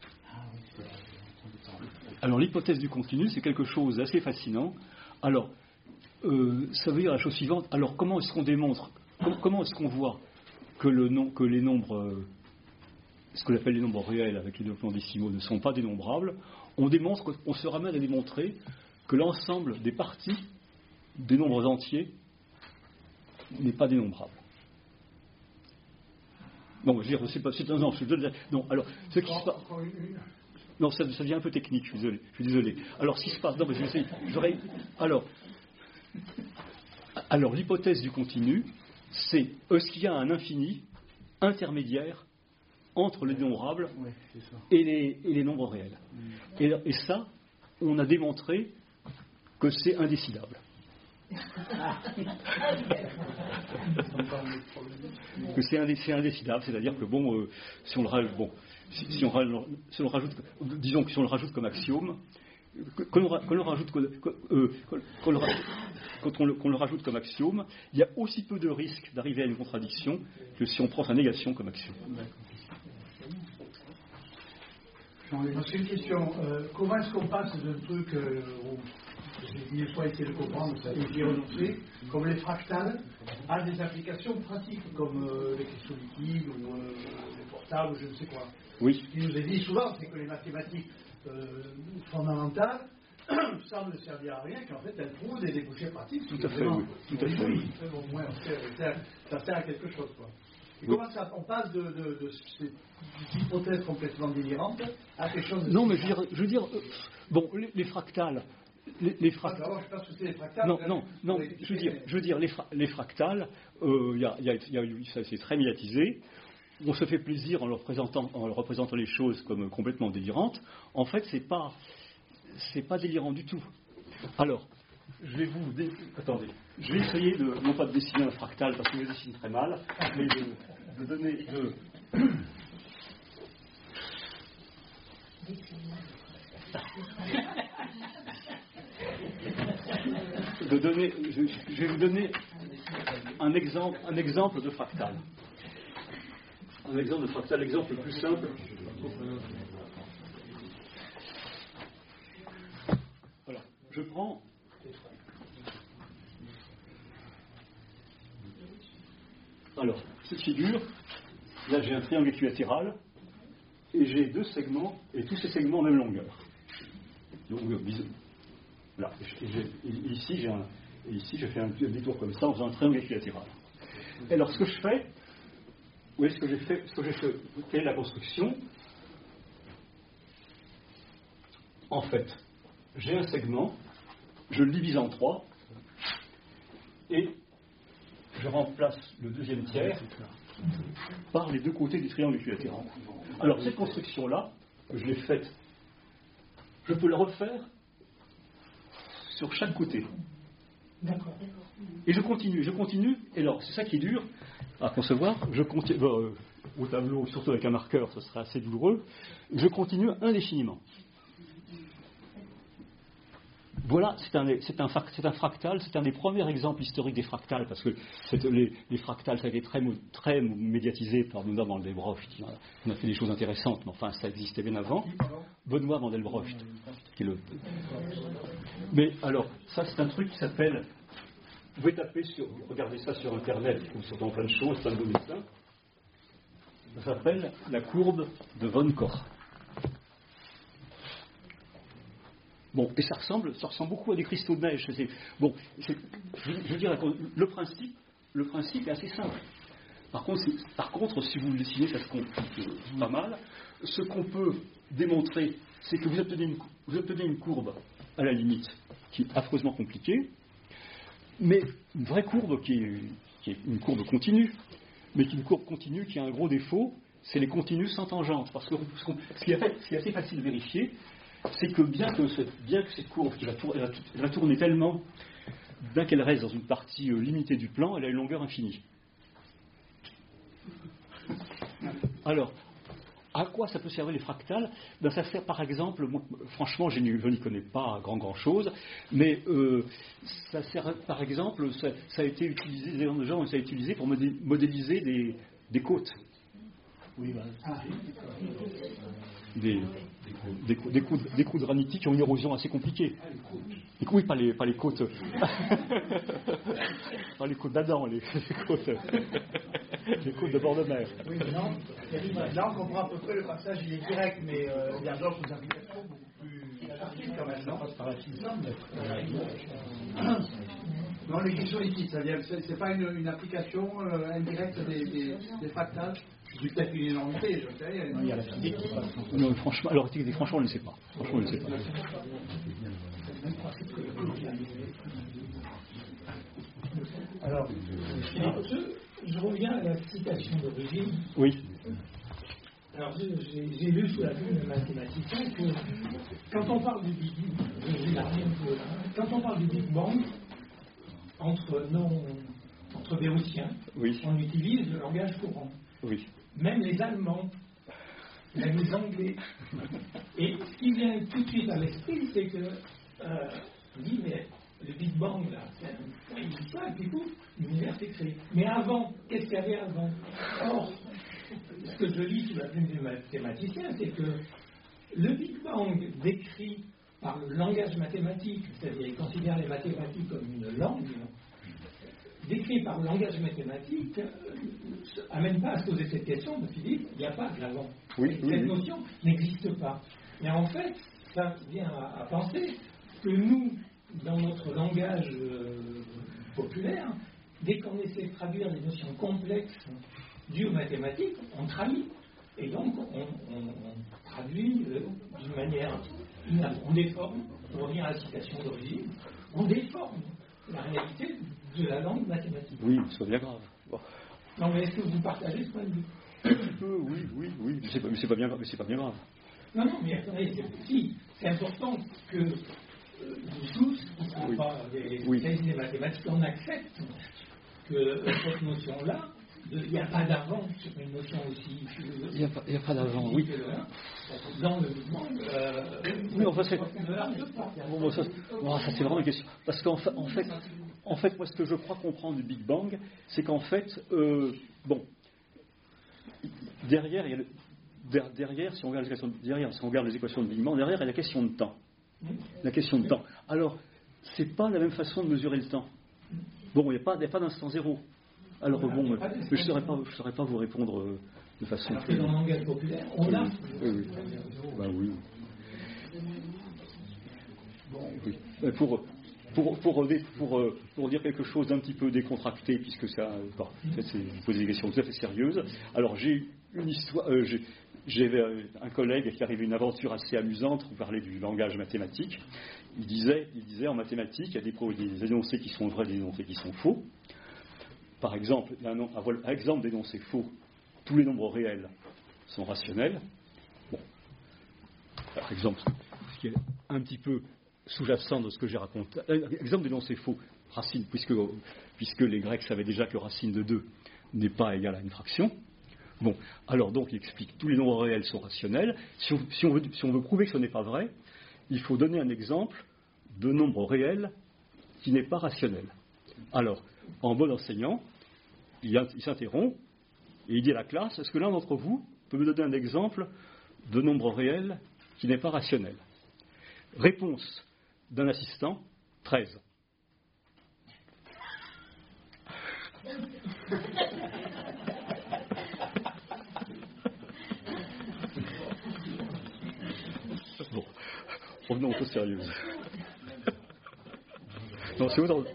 [SPEAKER 2] Alors l'hypothèse du continu, c'est quelque chose d'assez fascinant. Alors, euh, ça veut dire la chose suivante. Alors, comment est-ce qu'on démontre, comment, comment est-ce qu'on voit que, le nom, que les nombres, euh, ce que l'on appelle les nombres réels avec les développements décimaux ne sont pas dénombrables? On démontre, on se ramène à démontrer que l'ensemble des parties des nombres entiers n'est pas dénombrable. Non, je veux dire, c'est pas, c'est un non, je donne, non, alors, ce qui se passe. Non, ça, ça devient un peu technique, je suis désolé. Je suis désolé. Alors, ce qui se passe, non, mais je vais essayer. J'aurais, alors, alors, l'hypothèse du continu, c'est est-ce qu'il y a un infini intermédiaire entre les dénombrables ouais, et, les, et les nombres réels. Mmh. Et, et ça, on a démontré que c'est indécidable. que c'est, indé, c'est indécidable, c'est-à-dire que bon, euh, si on le rajoute, bon, si, si, on, si on le rajoute, disons que si on le rajoute comme axiome, que l'on, que l'on rajoute, que, euh, que l'on, quand on le, qu'on le rajoute comme axiome, il y a aussi peu de risque d'arriver à une contradiction que si on prend sa négation comme axiome.
[SPEAKER 3] C'est une question. Euh, comment est-ce qu'on passe d'un truc euh, où
[SPEAKER 9] j'ai mille fois essayé de comprendre ça, et j'y ai renoncé, comme les fractales, a des applications pratiques, comme euh, les questions liquides ou euh, les portables, ou je ne sais quoi.
[SPEAKER 2] Oui.
[SPEAKER 9] Ce qui nous est dit souvent, c'est que les mathématiques euh, fondamentales semblent servir à rien, qu'en fait elles trouvent des débouchés pratiques.
[SPEAKER 2] Tout à fait, oui. Tout à fait.
[SPEAKER 9] Oui, au moins, ça, ça sert à quelque chose, quoi. Et comment ça, on passe de, de, de ces hypothèses complètement délirantes à quelque chose de...
[SPEAKER 2] Non, mais je veux dire, je veux dire euh, bon, les, les fractales... Les, les fractales...
[SPEAKER 9] Ah, d'abord, je pense que c'est les fractales...
[SPEAKER 2] Non, non, non, je veux dire, je veux dire les, fra les fractales, euh, y a, y a, y a, ça c'est très médiatisé, on se fait plaisir en leur, présentant, en leur représentant les choses comme complètement délirantes. En fait, c'est pas, c'est pas délirant du tout. Alors, je vais vous... Dé... Attendez, je vais essayer de, non pas de dessiner un fractal, parce que je dessine très mal, mais de, de donner... De... de donner, je, je vais vous donner un exemple, un exemple de fractal. Un exemple de fractal, l'exemple le plus simple. Voilà, je prends. Alors, cette figure, là j'ai un triangle équilatéral et j'ai deux segments et tous ces segments même longueur. Donc, voilà. Et, et, et ici, j'ai un, et ici, je fais un détour comme ça en faisant un triangle équilatéral. Et alors, ce que je fais, où est-ce que j'ai fait, ce que j'ai fait, quelle est la construction? En fait, j'ai un segment, je le divise en trois, et je remplace le deuxième tiers par les deux côtés du triangle équilatéral. Alors, cette construction-là, que je l'ai faite, je peux la refaire sur chaque côté.
[SPEAKER 3] D'accord.
[SPEAKER 2] Et je continue, je continue, et alors, c'est ça qui est dur à concevoir, je continue, euh, au tableau, surtout avec un marqueur, ce serait assez douloureux, je continue indéfiniment. Voilà, c'est un, c'est un, c'est un fractal, c'est un des premiers exemples historiques des fractals, parce que les, les fractals, ça a été très, très médiatisé par Benoît Mandelbrot, qui on a fait des choses intéressantes, mais enfin, ça existait bien avant. Benoît Mandelbrot, qui est le... Mais alors, ça, c'est un truc qui s'appelle... Vous pouvez taper sur... Regardez ça sur Internet, vous sur plein de choses, plein de dessins. Ça s'appelle la courbe de Von Koch. Bon, et ça ressemble, ça ressemble beaucoup à des cristaux de neige. C'est, bon, c'est, je, je veux dire, le principe, le principe est assez simple. Par contre, par contre, si vous le dessinez, ça se complique pas mal. Ce qu'on peut démontrer, c'est que vous obtenez, une, vous obtenez une courbe, à la limite, qui est affreusement compliquée, mais une vraie courbe qui est, qui est une courbe continue, mais qui est une courbe continue qui a un gros défaut, c'est les continues sans tangente. Parce que ce qui est, ce qui est assez facile de vérifier, c'est que bien que cette, bien que cette courbe qui va, tourner, elle va, elle va tourner tellement, bien qu'elle reste dans une partie euh, limitée du plan, elle a une longueur infinie. Alors, à quoi ça peut servir les fractales? Ben, ça sert par exemple, moi, franchement je n'y, je n'y connais pas grand grand chose, mais euh, ça sert par exemple, ça, ça a été utilisé, des gens ça a été utilisé pour modé, modéliser des, des côtes.
[SPEAKER 9] Oui, ben, ah.
[SPEAKER 2] Des, des, des, coudes, des coudes granitiques qui ont une érosion assez compliquée. Et, oui, pas les, pas les côtes. Pas les côtes d'Adam, les, les côtes. Les côtes de bord de mer.
[SPEAKER 9] Oui, non, là on comprend à peu près le passage, il est direct, mais euh, il y a d'autres applications beaucoup plus faciles quand même, non? Par la physique. Non, les questions ici, c'est, c'est pas une, une application euh, indirecte des, des, des fractales. C'est peut-être une énormité, je sais rien. Il y a la physique qui passe.
[SPEAKER 2] Non, franchement, alors, franchement, on ne le sait pas. Franchement, on ne le sait pas.
[SPEAKER 3] Alors, je, je reviens à la citation d'origine.
[SPEAKER 2] Oui.
[SPEAKER 3] Alors, j'ai, j'ai lu sous la plume de mathématicien que quand on parle du Big Bang, quand on parle du Big Bang, entre, non, entre béotiens,
[SPEAKER 2] oui.
[SPEAKER 3] On utilise le langage courant.
[SPEAKER 2] Oui.
[SPEAKER 3] Même les Allemands, même les Anglais. Et ce qui vient tout de suite à l'esprit, c'est que, euh, on dit, mais le Big Bang, là, c'est un point initial, et puis pouf, l'univers s'est créé. Mais avant, qu'est-ce qu'il y avait avant? Or, ce que je lis sous la plume du mathématicien, c'est que le Big Bang décrit par le langage mathématique, c'est-à-dire ils considèrent les mathématiques comme une langue, décrit par le langage mathématique, n'amène pas à se poser cette question, de Philippe, il n'y a pas de l'avant.
[SPEAKER 2] Oui,
[SPEAKER 3] cette
[SPEAKER 2] oui,
[SPEAKER 3] notion oui. n'existe pas. Mais en fait, ça vient à, à penser que nous, dans notre langage euh, populaire, dès qu'on essaie de traduire des notions complexes dues aux mathématiques, on trahit. Et donc, on, on, on traduit euh, d'une manière, on déforme, pour revenir à la citation d'origine, on déforme la réalité de la langue mathématique.
[SPEAKER 2] Oui, c'est bien grave. Bon.
[SPEAKER 3] Non, mais est-ce que vous partagez ce point de vue?
[SPEAKER 2] Un petit peu, oui, oui, oui, mais c'est pas, mais c'est pas bien grave, mais c'est pas bien grave.
[SPEAKER 3] Non, non, mais attendez, c'est, si, c'est important que euh, nous tous, qui ne sommes
[SPEAKER 2] oui.
[SPEAKER 3] pas des
[SPEAKER 2] oui.
[SPEAKER 3] spécialistes des mathématiques, on accepte que euh, cette notion-là, il n'y a pas d'avant sur une notion aussi philosophique.
[SPEAKER 2] Il n'y a, a pas d'avant, oui.
[SPEAKER 3] Dans le mouvement, euh,
[SPEAKER 2] oui, enfin, c'est.
[SPEAKER 3] Bon,
[SPEAKER 2] bon, ça, bon, ça, c'est vraiment une question. Parce qu'en fa- en fait, en fait, moi, ce que je crois comprendre du Big Bang, c'est qu'en fait, euh, bon, derrière, il y a le, der, derrière, si on regarde les équations, derrière, si on regarde les équations de Big Bang, derrière, il y a la question de temps. La question de temps. Alors, c'est pas la même façon de mesurer le temps. Bon, il n'y a pas, il n'y a pas d'instant zéro. Alors bon, mais, mais je ne saurais pas, je saurais pas vous répondre euh, de façon.
[SPEAKER 3] Alors que dans le langage populaire, on l'a.
[SPEAKER 2] Oui, oui. Bah oui. Oui. Pour, pour, pour, pour, pour dire quelque chose d'un petit peu décontracté, puisque ça, bon, c'est, vous posez des questions tout à fait sérieuses. Alors j'ai une histoire. Euh, j'ai, J'avais un collègue qui arrivait une aventure assez amusante. Vous parlez du langage mathématique. Il disait, il disait en mathématiques, il y a des, des énoncés qui sont vrais, des énoncés qui sont faux. Par exemple, un, un exemple d'énoncé faux, tous les nombres réels sont rationnels. Bon. Par exemple, ce qui est un petit peu sous-jacent de ce que j'ai raconté. Exemple d'énoncé faux, racine, puisque, puisque les Grecs savaient déjà que racine de deux n'est pas égale à une fraction. Bon, alors donc il explique tous les nombres réels sont rationnels. Si on, si on, veut, si on veut prouver que ce n'est pas vrai, il faut donner un exemple de nombre réel qui n'est pas rationnel. Alors, en bon enseignant, il, il s'interrompt et il dit à la classe, est-ce que l'un d'entre vous peut me donner un exemple de nombre réel qui n'est pas rationnel? Réponse d'un assistant, treize. Bon, revenons aux choses sérieuses. Non, c'est autant.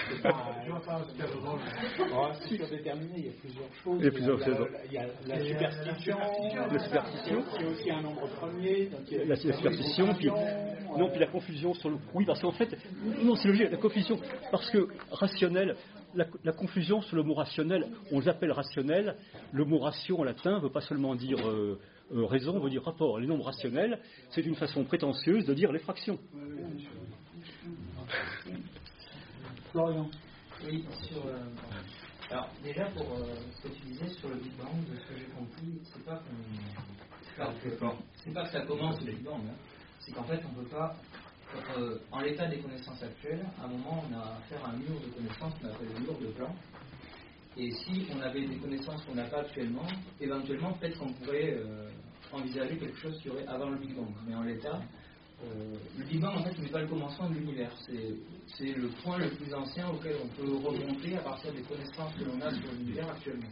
[SPEAKER 1] C'est surdéterminé, il y a plusieurs choses.
[SPEAKER 2] Il y a plusieurs
[SPEAKER 1] choses.
[SPEAKER 2] Il
[SPEAKER 1] y a la superstition,
[SPEAKER 2] la superstition,
[SPEAKER 1] qui est aussi un nombre premier. Donc il y a
[SPEAKER 2] la superstition, puis non, puis la confusion sur le. Oui, parce qu'en fait, non, c'est logique, la confusion, parce que rationnel. La, la confusion sur le mot rationnel, on l'appelle rationnel. Le mot ratio en latin ne veut pas seulement dire euh, euh, raison, veut dire rapport. Les nombres rationnels, c'est une façon prétentieuse de dire les fractions.
[SPEAKER 1] Florian.
[SPEAKER 6] Oui, sur. Euh, alors, déjà, pour euh, ce que tu disais sur le Big Bang, de ce que j'ai compris, c'est pas qu'on. C'est pas que, c'est pas que ça commence le Big Bang, hein. C'est qu'en fait, on ne peut pas. Euh, en l'état des connaissances actuelles, à un moment, on a affaire à un mur de connaissances qu'on appelle le mur de Planck. Et si on avait des connaissances qu'on n'a pas actuellement, éventuellement, peut-être qu'on pourrait euh, envisager quelque chose qui aurait avant le Big Bang. Mais en l'état, euh, le Big Bang, en fait, n'est pas le commencement de l'univers. C'est, c'est le point le plus ancien auquel on peut remonter à partir des connaissances que l'on a sur l'univers actuellement.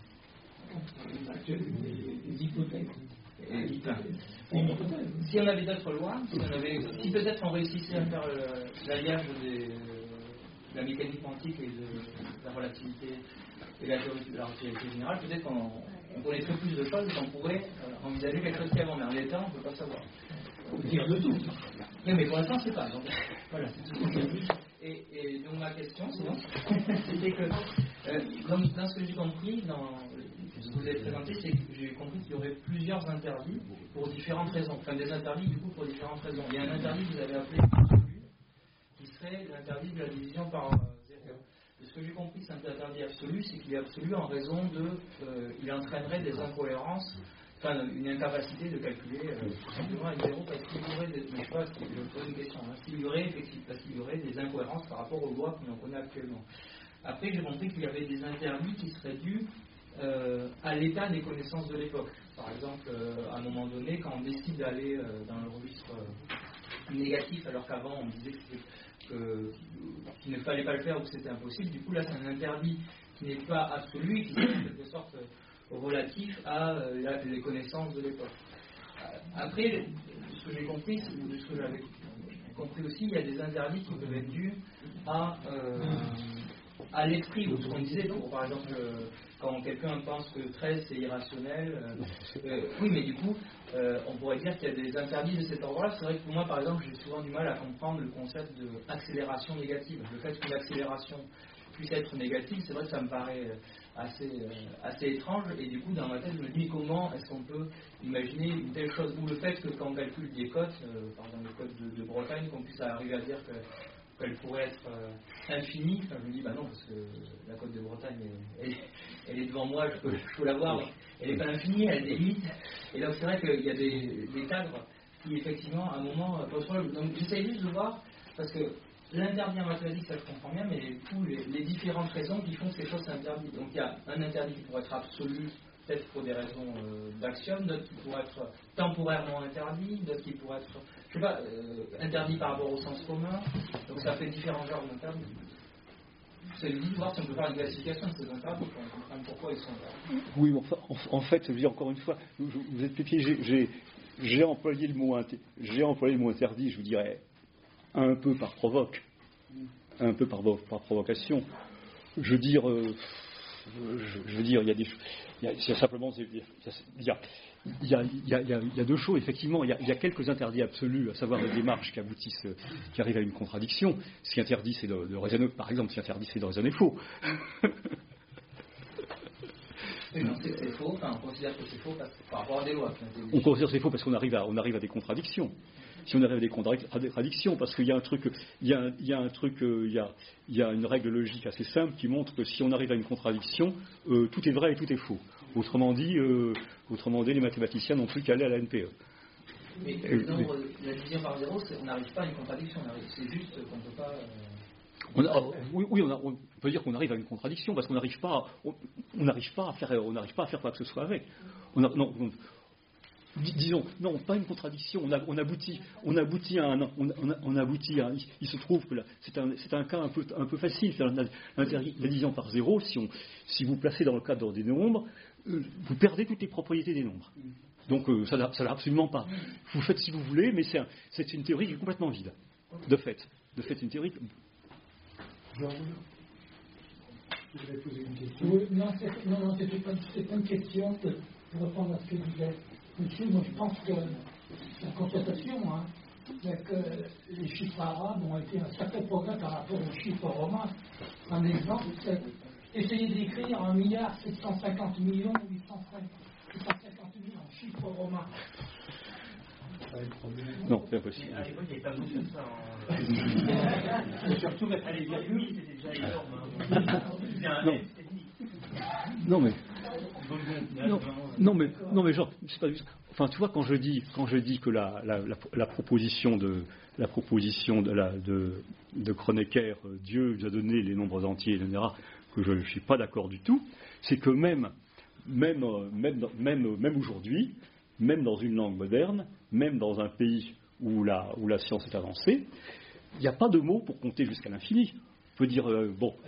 [SPEAKER 3] Des hypothèses.
[SPEAKER 6] Et, on, si on avait d'autres lois, si, on avait, si peut-être on réussissait à faire euh, l'alliage de la mécanique quantique et de la relativité et la théorie de la relativité générale, peut-être qu'on on connaîtrait plus de choses et qu'on pourrait euh, envisager quelque chose qu'avant. Mais en l'état, on ne peut pas savoir.
[SPEAKER 3] On peut dire de tout.
[SPEAKER 6] Oui, mais pour l'instant, c'est pas. Donc, voilà, c'est tout. Et, et donc ma question, sinon, c'était que, euh, dans, dans ce que j'ai compris, dans ce que vous avez présenté, c'est que j'ai compris qu'il y aurait plusieurs interdits pour différentes raisons. Enfin, des interdits, du coup, pour différentes raisons. Il y a un interdit que vous avez appelé absolu, qui serait l'interdit de la division par euh, zéro. Et ce que j'ai compris, c'est un interdit absolu, c'est qu'il est absolu en raison de... Euh, il entraînerait des incohérences, enfin, une incapacité de calculer euh, tout simplement avec zéro, parce qu'il y aurait des... Mais je sais pas, je pose une question. Hein, s'il y aurait, effectivement, parce qu'il y aurait des incohérences par rapport aux lois que l'on connaît actuellement. Après, j'ai compris qu'il y avait des interdits qui seraient dus euh, à l'état des connaissances de l'époque. Par exemple, euh, à un moment donné, quand on décide d'aller euh, dans le registre... Euh, négatif, alors qu'avant on disait que c'était, que, qu'il ne fallait pas le faire ou que c'était impossible. Du coup là c'est un interdit qui n'est pas absolu et qui est en quelque sorte relatif à euh, la, les connaissances de l'époque. Après, ce que j'ai compris, ce que j'avais compris aussi, il y a des interdits qui peuvent être dus à, euh, à l'esprit, ou ce qu'on disait, pour, par exemple, euh, quand quelqu'un pense que treize c'est irrationnel, euh, euh, oui, mais du coup, euh, on pourrait dire qu'il y a des interdits de cet ordre-là. C'est vrai que pour moi, par exemple, j'ai souvent du mal à comprendre le concept d'accélération négative. Le fait qu'une accélération puisse être négative, c'est vrai que ça me paraît assez, euh, assez étrange, et du coup, dans ma tête, je me dis comment est-ce qu'on peut imaginer une telle chose, ou le fait que quand on calcule des cotes, euh, par exemple les cotes de, de Bretagne, qu'on puisse arriver à dire que qu'elle pourrait être euh, infinie. Enfin, je me dis, bah non, parce que la côte de Bretagne, elle, elle est devant moi, je peux, je peux la voir, elle n'est pas infinie, elle a des limites. Et donc, c'est vrai qu'il y a des, des cadres qui, effectivement, à un moment, posent problème. Donc, j'essaie juste de voir, parce que l'interdit en mathématiques, ça se comprend bien, mais tous les, les différentes raisons qui font que ces choses s'interdisent. Donc, il y a un interdit qui pourrait être absolu, peut-être pour des raisons euh, d'axiome, d'autres qui pourraient être temporairement interdits, d'autres qui pourraient être, je sais pas, euh, interdits par rapport au sens commun. Donc ça fait différents genres d'interdits. C'est l'idée de voir si on peut faire une classification de ces interdits, pour comprendre pourquoi ils sont interdits.
[SPEAKER 2] Oui, enfin, en, en fait, je veux dire encore une fois, vous, vous êtes piégé, j'ai, j'ai employé le mot inter, j'ai employé le mot interdit, je vous dirais, un peu par provoque, un peu par, par provocation. Je veux dire, euh, je, je veux dire, il y a des choses. Il y a, il y a simplement, il y a, il y a, il y a, il y a, il y a deux choses. Effectivement, il y a, il y a quelques interdits absolus, à savoir des démarches qui aboutissent, qui arrivent à une contradiction. Ce qui interdit, c'est de, de raisonner, par exemple, ce qui interdit, c'est de raisonner faux.
[SPEAKER 6] Oui, non, c'est, c'est faux. Enfin, on considère que c'est faux parce, par rapport à des lois.
[SPEAKER 2] On considère que c'est faux parce qu'on arrive à, on arrive à des contradictions. Si on arrive à des contradictions, parce qu'il y a un truc, il y a, il y a un truc, il y a, il y a une règle logique assez simple qui montre que si on arrive à une contradiction, euh, tout est vrai et tout est faux. Autrement dit, euh, autrement dit, les mathématiciens n'ont plus qu'à aller à la N P E.
[SPEAKER 6] Mais le nombre, la division par zéro, on n'arrive pas à une contradiction. On arrive, c'est juste qu'on ne peut pas. Euh,
[SPEAKER 2] on a, oui, oui on, a, on peut dire qu'on arrive à une contradiction parce qu'on n'arrive pas, on n'arrive pas à faire, on n'arrive pas à faire quoi que ce soit avec. On a, non, on, Disons, non, pas une contradiction, on, a, on aboutit, on aboutit à un, on, on, on aboutit à un, il se trouve que là, c'est un, c'est un cas un peu, un peu facile, c'est la, la division par zéro, si, on, si vous placez dans le cadre des nombres, euh, vous perdez toutes les propriétés des nombres. Donc euh, ça n'a absolument pas. Vous faites si vous voulez, mais c'est, un, c'est une théorie qui est complètement vide, de fait. De fait, une théorie...
[SPEAKER 1] Georges, je voulais poser une question.
[SPEAKER 3] Oui, non, c'est, non, non, c'était pas, c'était pas une question que, pour répondre à ce que disait monsieur. Moi, je pense que la constatation, hein, c'est que les chiffres arabes ont été un sacré progrès par rapport aux chiffres romains. Un exemple, c'est essayer d'écrire un milliard sept cent cinquante millions huit cent cinquante mille en chiffres romains.
[SPEAKER 2] Non, c'est impossible.
[SPEAKER 7] À l'époque, il n'y avait pas beaucoup de ça. Hein. Surtout mettre les virgules, c'était déjà énorme.
[SPEAKER 2] Non. Non, mais. Non, non, mais, non, mais genre, c'est pas, enfin, tu vois, quand je dis, quand je dis que la, la, la, la proposition de, la proposition de, la, de, de Kronecker, euh, Dieu nous a donné les nombres entiers, et cetera, que je ne suis pas d'accord du tout, c'est que même, même, même, même, même aujourd'hui, même dans une langue moderne, même dans un pays où la, où la science est avancée, il n'y a pas de mots pour compter jusqu'à l'infini. On peut dire, euh, bon.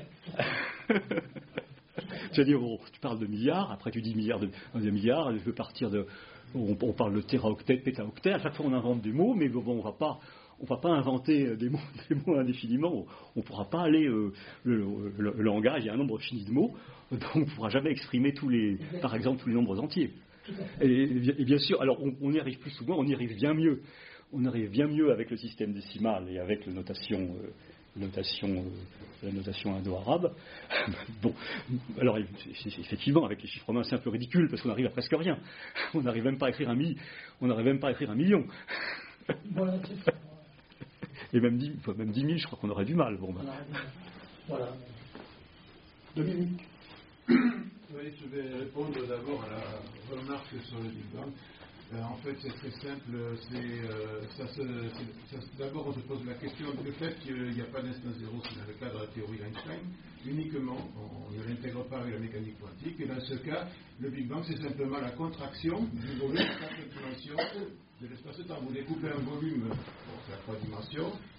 [SPEAKER 2] Tu vas dire, bon, tu parles de milliards, après tu dis milliards de, de milliards, je veux partir de. On, on parle de téraoctets, pétaoctets, à chaque fois on invente des mots, mais bon, on va pas. On ne va pas inventer des mots, des mots indéfiniment. On ne pourra pas aller. Euh, le, le, le langage, il y a un nombre fini de mots, donc on ne pourra jamais exprimer tous les, par exemple, tous les nombres entiers. Et, et bien sûr, alors on, on y arrive plus souvent, on y arrive bien mieux. On arrive bien mieux avec le système décimal et avec la notation, euh, notation, euh, la notation indo-arabe. Bon, alors effectivement, avec les chiffres romains, c'est un peu ridicule parce qu'on arrive à presque rien. On n'arrive même pas à écrire un mi, on n'arrive même pas à écrire un million.
[SPEAKER 3] Voilà, c'est ça.
[SPEAKER 2] Et même dix, même dix mille, je crois qu'on aurait du mal. Bon, ben.
[SPEAKER 3] Voilà.
[SPEAKER 1] Dominique.
[SPEAKER 4] Oui, je vais répondre d'abord à la remarque sur le Big Bang. Euh, en fait, c'est très simple. C'est, euh, ça se, c'est, ça, d'abord, on se pose la question du fait qu'il n'y a pas d'instant zéro dans le cadre de la théorie d'Einstein. Uniquement, on ne l'intègre pas avec la mécanique quantique. Et dans ce cas, le Big Bang, c'est simplement la contraction du volume de quatre dimensions de l'espace-temps. Vous découpez un volume, bon, c'est la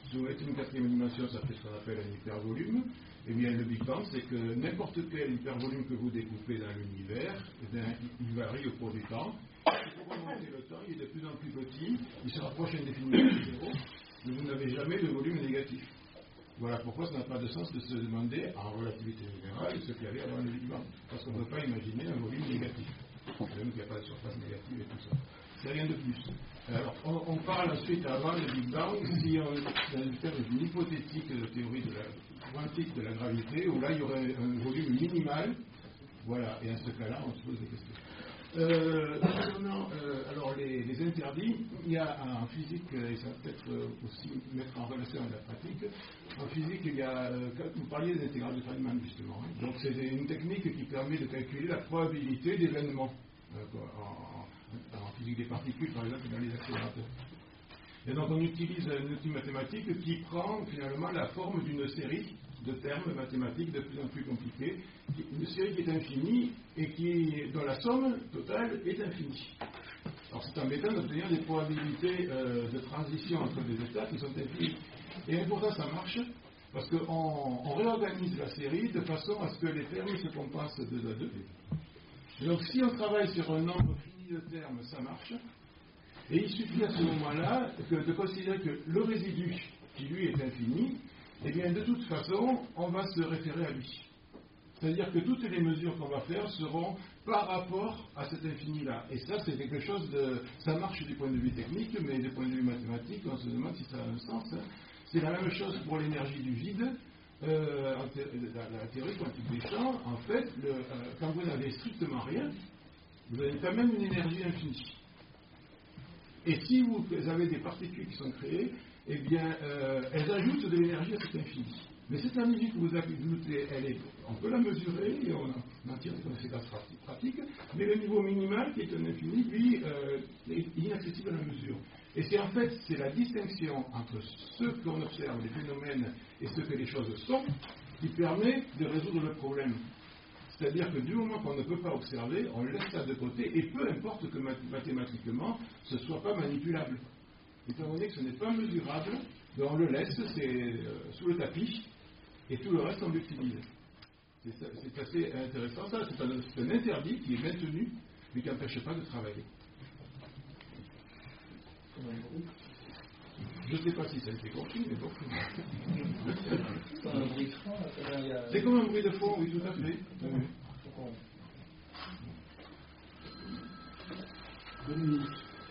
[SPEAKER 4] Si vous mettez une quatrième dimension, ça fait ce qu'on appelle un hypervolume. Eh bien, le Big Bang, c'est que n'importe quel hypervolume que vous découpez dans l'univers, eh bien, il varie au cours du temps. Si vous remontez le temps, il est de plus en plus petit, il se rapproche indéfiniment de zéro, mais vous n'avez jamais de volume négatif. Voilà pourquoi ça n'a pas de sens de se demander, en relativité générale, ce qu'il y avait avant le Big Bang. Parce qu'on ne peut pas imaginer un volume négatif. Même qu'il n'y a pas de surface négative et tout ça. C'est rien de plus. Alors, on, on parle ensuite, avant le Big Bang, si on, dans le terme d'une hypothétique théorie de la quantique de la gravité, où là, il y aurait un volume minimal. Voilà, et à ce cas-là, on se pose des questions. Euh, concernant euh, alors les, les interdits, il y a en physique, et ça va peut-être aussi mettre en relation avec la pratique, en physique, il y a, euh, vous parliez des intégrales de Feynman justement, hein. Donc c'est une technique qui permet de calculer la probabilité d'événements euh, en, en physique des particules, par exemple, dans les accélérateurs. Et donc on utilise un outil mathématique qui prend finalement la forme d'une série de termes mathématiques de plus en plus compliqués, une série qui est infinie et qui, dont la somme totale est infinie. Alors c'est embêtant d'obtenir des probabilités euh, de transition entre des états qui sont infinies. Et pourtant ça marche, parce qu'on on réorganise la série de façon à ce que les termes se compensent deux à deux. Et donc si on travaille sur un nombre fini de termes, ça marche. Et il suffit à ce moment-là que, de considérer que le résidu, qui lui est infini, eh bien, de toute façon, on va se référer à lui. C'est-à-dire que toutes les mesures qu'on va faire seront par rapport à cet infini-là. Et ça, c'est quelque chose de... Ça marche du point de vue technique, mais du point de vue mathématique, on se demande si ça a un sens. Hein. C'est la même chose pour l'énergie du vide. Euh, la, la théorie quantique des champs, en fait, le, euh, quand vous n'avez strictement rien, vous avez quand même une énergie infinie. Et si vous avez des particules qui sont créées, eh bien, euh, elles ajoutent de l'énergie à cet infini. Mais cette énergie que vous ajoutez, elle est, on peut la mesurer et on en tire des conséquences pratiques, mais le niveau minimal, qui est un infini, lui, euh, est inaccessible à la mesure. Et c'est en fait, c'est la distinction entre ce qu'on observe, les phénomènes, et ce que les choses sont, qui permet de résoudre le problème. C'est-à-dire que du moment qu'on ne peut pas observer, on laisse ça de côté, et peu importe que mathématiquement, ce ne soit pas manipulable. Étant donné que ce n'est pas mesurable, ben on le laisse, c'est euh, sous le tapis, et tout le reste on l'utilise. C'est, c'est assez intéressant ça, c'est un, c'est un interdit qui est maintenu, mais qui n'empêche pas de travailler. Je ne sais pas si ça a été compris, mais bon. C'est comme un bruit de fond, oui, tout à fait. Oui. Deux minutes.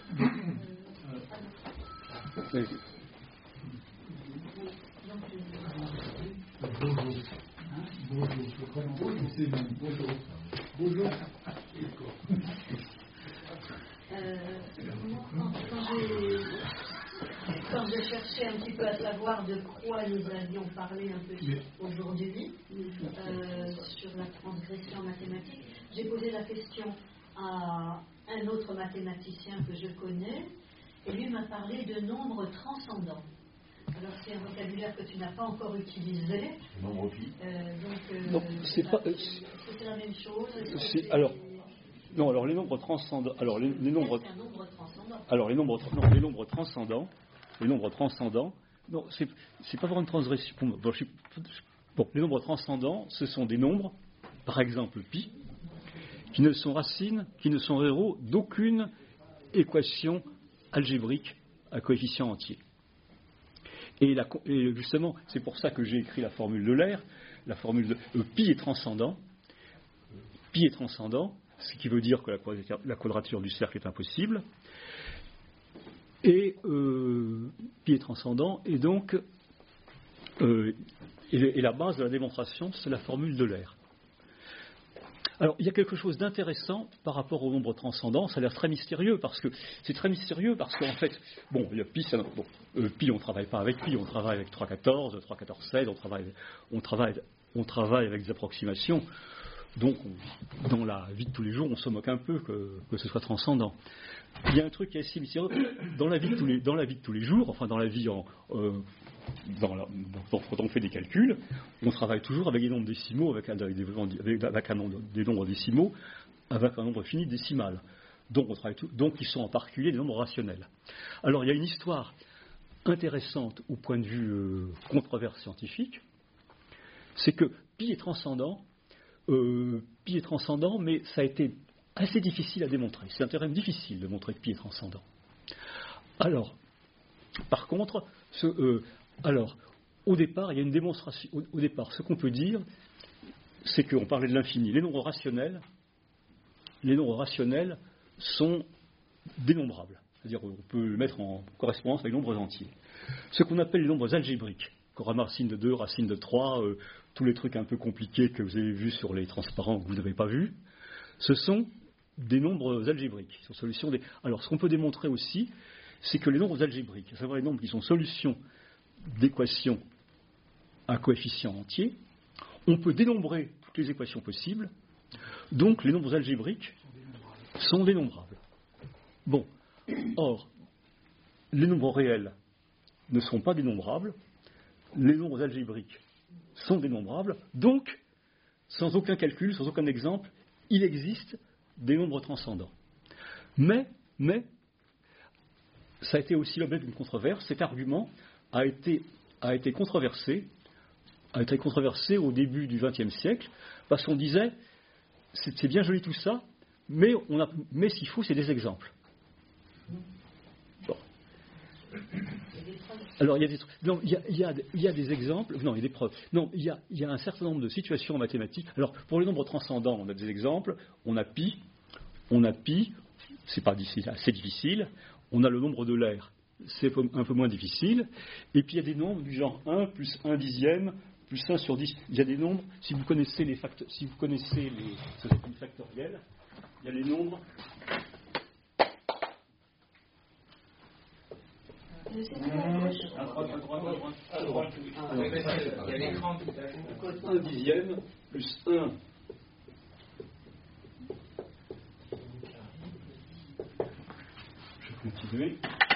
[SPEAKER 2] Oui.
[SPEAKER 1] Bonjour. Hein bonjour. Je crois que c'est bon. Bonjour. Bonjour.
[SPEAKER 8] Euh, quand, quand, j'ai, quand j'ai cherché un petit peu à savoir de quoi nous avions parlé un peu aujourd'hui, euh, sur la transgression mathématique, j'ai posé la question à un autre mathématicien que je connais, et lui m'a parlé de nombres transcendants. Alors c'est un vocabulaire que tu n'as pas encore utilisé.
[SPEAKER 5] Nombre pi.
[SPEAKER 8] Euh, donc, euh,
[SPEAKER 2] non, c'est pas. Euh,
[SPEAKER 8] c'est la même chose.
[SPEAKER 2] C'est, c'est, alors, non, alors les nombres transcendants. Alors les, les nombres.
[SPEAKER 8] C'est un nombre transcendant.
[SPEAKER 2] Alors les nombres, non, les nombres transcendants. Les nombres transcendants. Non, c'est, c'est pas vraiment une transgression. Bon, je, bon, les nombres transcendants, ce sont des nombres, par exemple pi, qui ne sont racines, qui ne sont héros d'aucune équation algébrique à coefficient entier. Et, la, et justement, c'est pour ça que j'ai écrit la formule de l'air. La formule de euh, pi est transcendant. Pi est transcendant, ce qui veut dire que la quadrature, la quadrature du cercle est impossible. Et euh, pi est transcendant, et donc, euh, et, et la base de la démonstration, c'est la formule de l'air. Alors, il y a quelque chose d'intéressant par rapport au nombre transcendant. Ça a l'air très mystérieux parce que c'est très mystérieux parce qu'en fait, bon, il y a pi, ça, bon, euh, pi, on ne travaille pas avec pi, on travaille avec trois quatorze, trois quatorze seize, on travaille, on travaille, on travaille avec des approximations. Donc, on, dans la vie de tous les jours, on se moque un peu que, que ce soit transcendant. Il y a un truc qui est assez mystérieux dans la vie de tous les, dans la vie de tous les jours, enfin dans la vie en euh, Dans la, dans, quand on fait des calculs, on travaille toujours avec des nombres décimaux, avec, avec, des, avec un nombre, des nombres décimaux, avec un nombre fini décimal. Donc, on travaille tout, donc, ils sont en particulier des nombres rationnels. Alors, il y a une histoire intéressante au point de vue euh, controverse scientifique, c'est que pi est transcendant, euh, pi est transcendant, mais ça a été assez difficile à démontrer. C'est un théorème difficile de montrer que pi est transcendant. Alors, par contre, ce, euh, alors, au départ, il y a une démonstration. Au, au départ, ce qu'on peut dire, c'est qu'on parlait de l'infini. Les nombres rationnels, les nombres rationnels sont dénombrables. C'est-à-dire qu'on peut le mettre en correspondance avec les nombres entiers. Ce qu'on appelle les nombres algébriques, racine de deux, racine de trois, euh, tous les trucs un peu compliqués que vous avez vus sur les transparents que vous n'avez pas vus, ce sont des nombres algébriques. Sont solutions des... Alors, ce qu'on peut démontrer aussi, c'est que les nombres algébriques, à savoir les nombres qui sont solutions d'équations à coefficient entier, on peut dénombrer toutes les équations possibles, donc les nombres algébriques sont dénombrables. Bon, or, les nombres réels ne sont pas dénombrables, les nombres algébriques sont dénombrables, donc, sans aucun calcul, sans aucun exemple, il existe des nombres transcendants. Mais, mais, ça a été aussi l'objet d'une controverse. Cet argument a été, a été controversé, a été controversé au début du vingtième siècle, parce qu'on disait, c'est, c'est bien joli tout ça, mais, on a, mais s'il faut, c'est des exemples. Bon. Alors, il y a des, non, il y a, il y a, il y a des exemples, non, il y a des preuves. Non, il y a, il y a un certain nombre de situations en mathématiques. Alors, pour les nombres transcendants, on a des exemples. On a pi, on a pi, c'est pas difficile, c'est difficile. On a le nombre de l'air, c'est un peu moins difficile. Et puis, il y a des nombres du genre un plus un dixième, plus un sur dix. Il y a des nombres, si vous connaissez les facteurs, si vous connaissez les sociétés factorielles, il y a les nombres.
[SPEAKER 8] Je sais pas.
[SPEAKER 2] À droite, à droite, à droite, à droite.
[SPEAKER 6] Il y a l'écran qui s'ajoute.
[SPEAKER 2] un dixième plus un. Je vais continuer.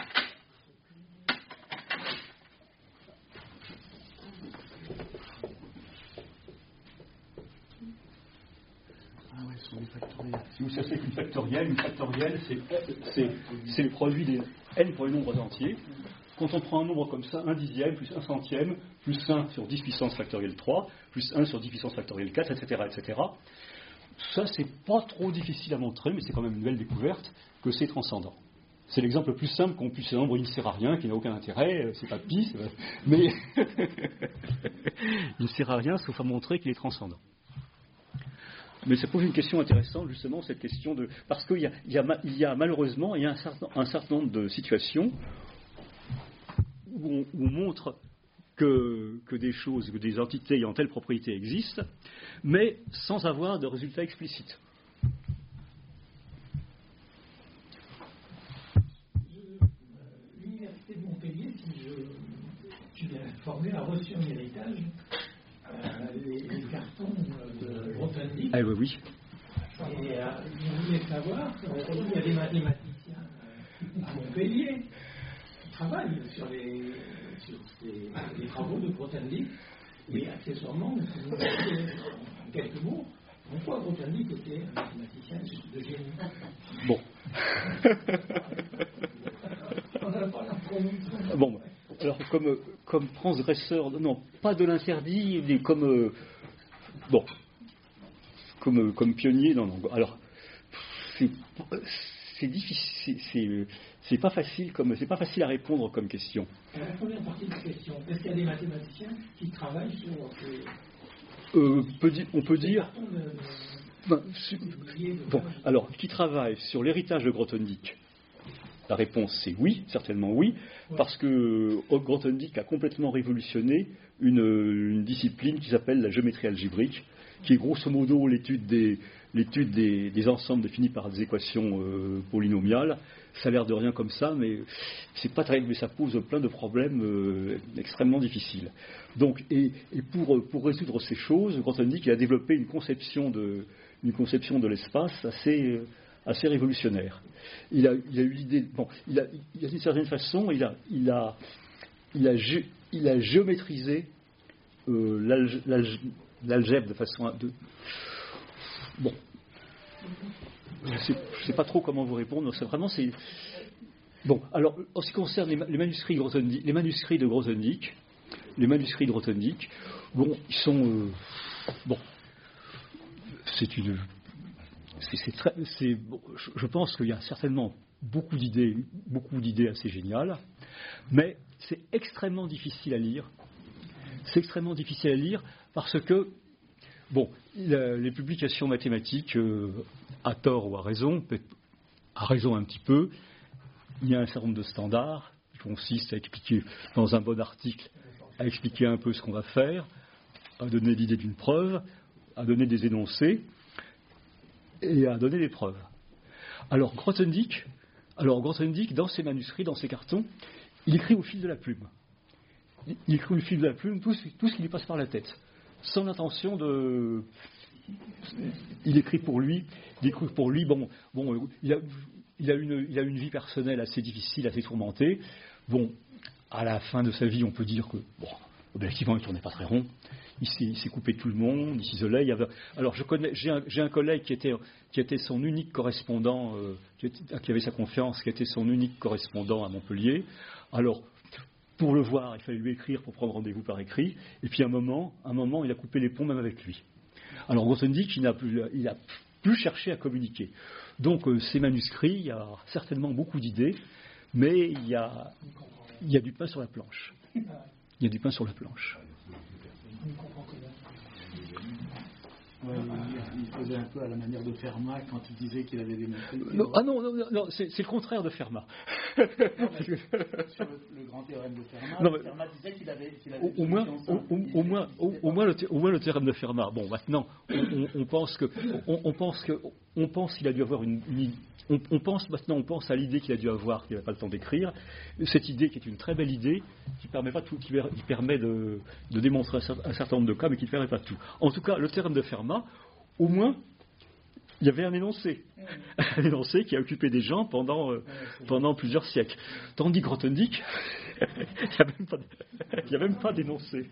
[SPEAKER 1] Ah ouais, ce sont des factoriels.
[SPEAKER 2] Si vous savez qu'une factorielle, une factorielle, c'est, c'est, c'est le produit des n pour les nombres entiers. Quand on prend un nombre comme ça, un dixième, plus un centième, plus un sur dix puissance factorielle trois, plus un sur dix puissance factorielle quatre, et cetera, et cetera. Ça, c'est pas trop difficile à montrer, mais c'est quand même une belle découverte que c'est transcendant. C'est l'exemple le plus simple qu'on puisse. Un nombre il ne sert à rien, qui n'a aucun intérêt, c'est pas pi, c'est pas... mais il ne sert à rien sauf à montrer qu'il est transcendant. Mais ça pose une question intéressante, justement, cette question de... Parce qu'il y a, il y a, il y a malheureusement il y a un, certain, un certain nombre de situations où on, où on montre que, que des choses, que des entités ayant telle propriété existent, mais sans avoir de résultats explicites.
[SPEAKER 3] L'université de Montpellier, si je suis bien informé, a reçu en héritage euh, les, les cartons de Grothendieck.
[SPEAKER 2] Ah oui, oui.
[SPEAKER 3] Et euh, je voulais savoir, aujourd'hui il y a des mathématiciens euh, à Montpellier qui travaillent sur les, sur ces, les travaux de Grothendieck. Et accessoirement, si vous voulez, en quelques mots, pourquoi Grothendieck était un mathématicien de génie?
[SPEAKER 2] Bon. Bon, alors comme, comme transgresseur, non, pas de l'interdit, mais comme euh, bon, comme, comme pionnier, non, non. Alors, c'est, c'est difficile, c'est, c'est pas facile comme, c'est pas facile à répondre comme question.
[SPEAKER 3] La première partie de la question, est-ce qu'il y a des mathématiciens qui travaillent sur ces,
[SPEAKER 2] euh, peut di- on peut
[SPEAKER 3] ces
[SPEAKER 2] dire.
[SPEAKER 3] cartons de, de,
[SPEAKER 2] Ben, su-
[SPEAKER 3] de
[SPEAKER 2] bon, alors, qui travaille sur l'héritage de Grothendieck? La réponse c'est oui, certainement oui, parce que Grothendieck a complètement révolutionné une, une discipline qui s'appelle la géométrie algébrique, qui est grosso modo l'étude des, l'étude des, des ensembles définis par des équations euh, polynomiales. Ça a l'air de rien comme ça, mais c'est pas très, mais ça pose plein de problèmes euh, extrêmement difficiles. Donc, et, et pour, pour résoudre ces choses, Grothendieck a développé une conception de, une conception de l'espace assez assez révolutionnaire. Il a, il a eu l'idée, bon, il a, il a d'une certaine façon, il a, il a, il a, gé, il a géométrisé euh, l'alg, l'alg, l'algèbre de façon à, de, bon, je sais, je sais pas trop comment vous répondre. C'est vraiment, c'est, Bon, alors, en ce qui concerne les, les manuscrits Grothendieck, les manuscrits de Grothendieck, les manuscrits de Grothendieck, bon, ils sont, euh, bon, c'est une, c'est, c'est très, c'est, bon, je, je pense qu'il y a certainement beaucoup d'idées, beaucoup d'idées assez géniales, mais c'est extrêmement difficile à lire. C'est extrêmement difficile à lire parce que, bon, la, les publications mathématiques, euh, à tort ou à raison, peut-être à raison un petit peu, il y a un certain nombre de standards qui consistent à expliquer, dans un bon article, à expliquer un peu ce qu'on va faire, à donner l'idée d'une preuve, à donner des énoncés et à donner des preuves. Alors Grothendieck, alors Grothendieck, dans ses manuscrits, dans ses cartons, il écrit au fil de la plume. Il écrit au fil de la plume tout ce, tout ce qui lui passe par la tête, sans intention de. Il écrit pour lui. Il écrit pour lui. Bon, bon, il a, il a une, il a une vie personnelle assez difficile, assez tourmentée. Bon, à la fin de sa vie, on peut dire que, bon, objectivement, il ne tournait pas très rond. Il s'est, il s'est coupé de tout le monde, il s'isolait. Il y avait, alors, je connais, j'ai, un, j'ai un collègue qui était, qui était son unique correspondant, euh, qui, était, qui avait sa confiance, qui était son unique correspondant à Montpellier. Alors, pour le voir, il fallait lui écrire pour prendre rendez-vous par écrit. Et puis, à un moment, un moment, il a coupé les ponts même avec lui. Alors, Grothendieck, il n'a plus, il a plus cherché à communiquer. Donc, euh, ces manuscrits, il y a certainement beaucoup d'idées, mais il y a, il y a du pain sur la planche. Il y a du pain sur la planche.
[SPEAKER 1] Ouais, il faisait un peu à la manière de Fermat quand il disait qu'il avait des manuscrits.
[SPEAKER 2] Non, ah non, non, non c'est, c'est le contraire de Fermat.
[SPEAKER 1] Non, sur le, le grand théorème de Fermat, non, mais, Fermat disait qu'il avait, qu'il avait
[SPEAKER 2] au, au, moins, au, au, au, moins, au, au, moins le, au moins le théorème de Fermat. Bon, maintenant, on, on, on pense que, on, on pense que, on pense qu'il a dû avoir une, une on, on pense maintenant, on pense à l'idée qu'il a dû avoir, qu'il n'avait pas le temps d'écrire. Cette idée qui est une très belle idée, qui permet pas tout, qui, qui permet de, de démontrer un, un certain nombre de cas, mais qui ne permet pas tout. En tout cas, le théorème de Fermat, au moins, il y avait un énoncé, un énoncé qui a occupé des gens pendant, euh, pendant plusieurs siècles. Tandis que Grothendieck, il n'y a même pas d'énoncé.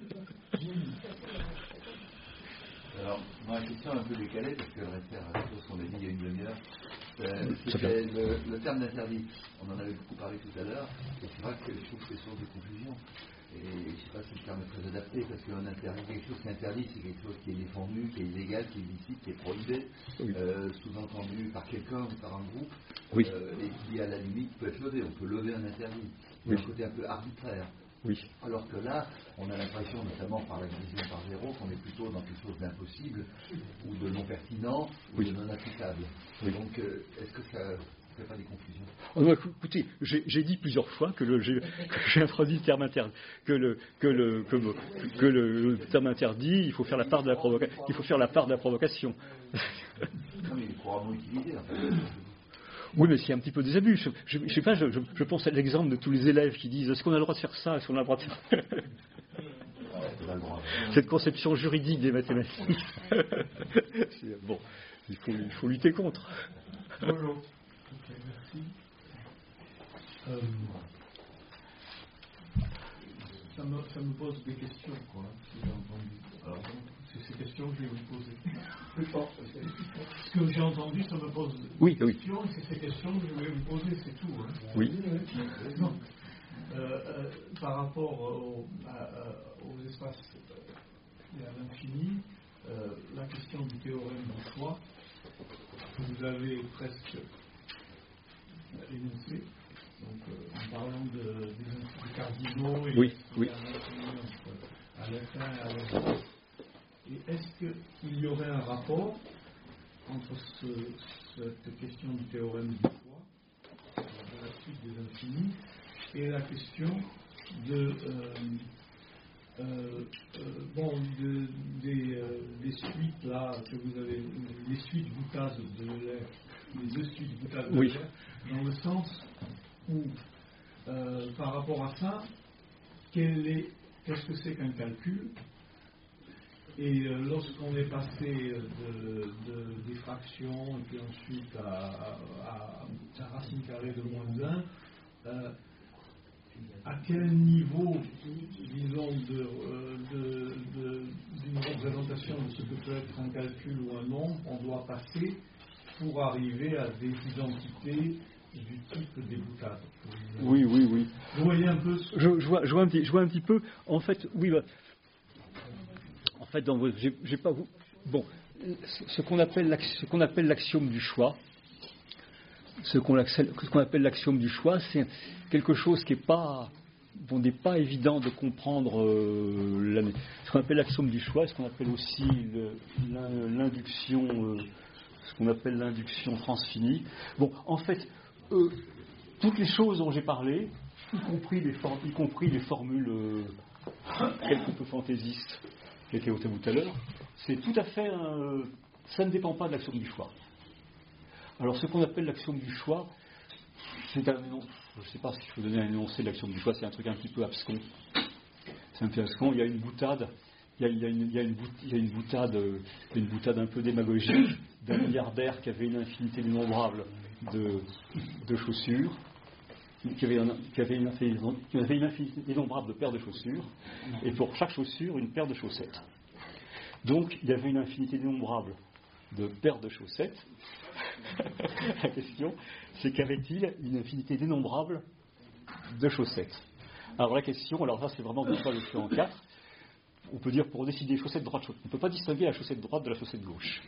[SPEAKER 10] Alors, moi, la question est un peu décalée, parce qu'elle réfère à la chose qu'on a dit il y a une demi-heure. Euh, c'était le, le terme d'interdit. On en avait beaucoup parlé tout à l'heure, et c'est vrai que je trouve que c'est source de confusion. Et je ne sais pas si le terme est très adapté, parce qu'un interdit, quelque chose qui est interdit, c'est quelque chose qui est défendu, qui est illégal, qui est illicite, qui est prohibé, oui. euh, sous-entendu par quelqu'un ou par un groupe,
[SPEAKER 2] oui.
[SPEAKER 10] euh, et qui, à la limite, peut être levé. On peut lever un interdit. Il y a un côté un peu arbitraire.
[SPEAKER 2] Oui.
[SPEAKER 10] Alors que là, on a l'impression, notamment par la division par zéro, qu'on est plutôt dans quelque chose d'impossible, ou de non pertinent, ou oui. de non applicable. Oui. Donc, euh, est-ce que ça ne fait pas des confusions ?
[SPEAKER 2] Oh, non, écoutez, j'ai, j'ai dit plusieurs fois que, le, j'ai, que j'ai introduit le terme interdit, que le, que le, que, que le, le terme interdit, il faut faire la part de la provocation. Il faut faire la part de la provocation.
[SPEAKER 10] Non, mais il est couramment utilisé, en fait.
[SPEAKER 2] Oui, mais c'est un petit peu des abus. Je ne sais pas, je, je, je pense à l'exemple de tous les élèves qui disent est-ce qu'on a le droit de faire ça, est-ce qu'on a le droit de faire cette conception juridique des mathématiques. C'est, bon, il faut, il faut lutter contre.
[SPEAKER 9] Bonjour. Okay, merci. Euh, ça, me, ça me pose des questions, quoi, si j'ai entendu. Alors, donc, c'est ces questions que je vais vous poser. Plus fort. Ce que j'ai entendu, ça me pose
[SPEAKER 2] oui,
[SPEAKER 9] des
[SPEAKER 2] oui.
[SPEAKER 9] questions, et c'est ces questions que je vais vous poser, c'est tout. Hein.
[SPEAKER 2] Oui.
[SPEAKER 9] Non. Euh, euh, par rapport au, à, à, aux espaces euh, à l'infini, euh, la question du théorème du choix, que vous avez presque énoncé, donc euh, en parlant de, des instituts cardinaux et
[SPEAKER 2] oui, oui.
[SPEAKER 9] à l'infin et à l'infin. Et est-ce qu'il y aurait un rapport entre ce, cette question du théorème du choix, de la suite des infinis, et la question de, euh, euh, euh, bon, de, des, euh, des suites là que vous avez, les suites boutades de l'air, les deux suites boutades de
[SPEAKER 2] oui.
[SPEAKER 9] l'air, dans le sens où, euh, par rapport à ça, quel est, qu'est-ce que c'est qu'un calcul? Et euh, lorsqu'on est passé de, de, des fractions et puis ensuite à, à, à racine carrée de moins un, euh, à quel niveau, disons, de, de, de, d'une représentation de ce que peut être un calcul ou un nombre, on doit passer pour arriver à des identités du type des boutades.
[SPEAKER 2] Oui, oui, oui.
[SPEAKER 9] Vous voyez un peu ce...
[SPEAKER 2] je, je, vois, je, vois un petit, je vois un petit peu. En fait, oui. Bah, en fait, dans, j'ai, j'ai pas. Bon, ce qu'on appelle, ce qu'on appelle l'axiome du choix, ce qu'on, ce qu'on appelle l'axiome du choix, c'est quelque chose qui n'est pas, bon, n'est pas évident de comprendre. Euh, la, ce qu'on appelle l'axiome du choix, ce qu'on appelle aussi le, l'induction, euh, ce qu'on appelle l'induction transfinie. Bon, en fait, euh, toutes les choses dont j'ai parlé, y compris les, for- y compris les formules euh, quelque peu fantaisistes qui étaient au tout à l'heure, c'est tout à fait, un, ça ne dépend pas de l'axiome du choix. Alors, ce qu'on appelle l'axiome du choix, c'est un, je ne sais pas si je peux donner un énoncé de l'axiome du choix, c'est un truc un petit peu abscon. C'est un peu abscon. Il y a une boutade, il y a, il y a, une, il y a, une, il y a une boutade, une boutade un peu démagogique d'un milliardaire qui avait une infinité innombrable de, de chaussures, qui avait, un, qui, avait une, qui avait une infinité innombrable de paires de chaussures, et pour chaque chaussure, une paire de chaussettes. Donc, il y avait une infinité innombrable de paires de chaussettes. La question, c'est qu'avait-il une infinité dénombrable de chaussettes? Alors la question, alors ça c'est vraiment de choix le choix en quatre. On peut dire pour décider chaussette droite, on ne peut pas distinguer la chaussette droite de la chaussette gauche,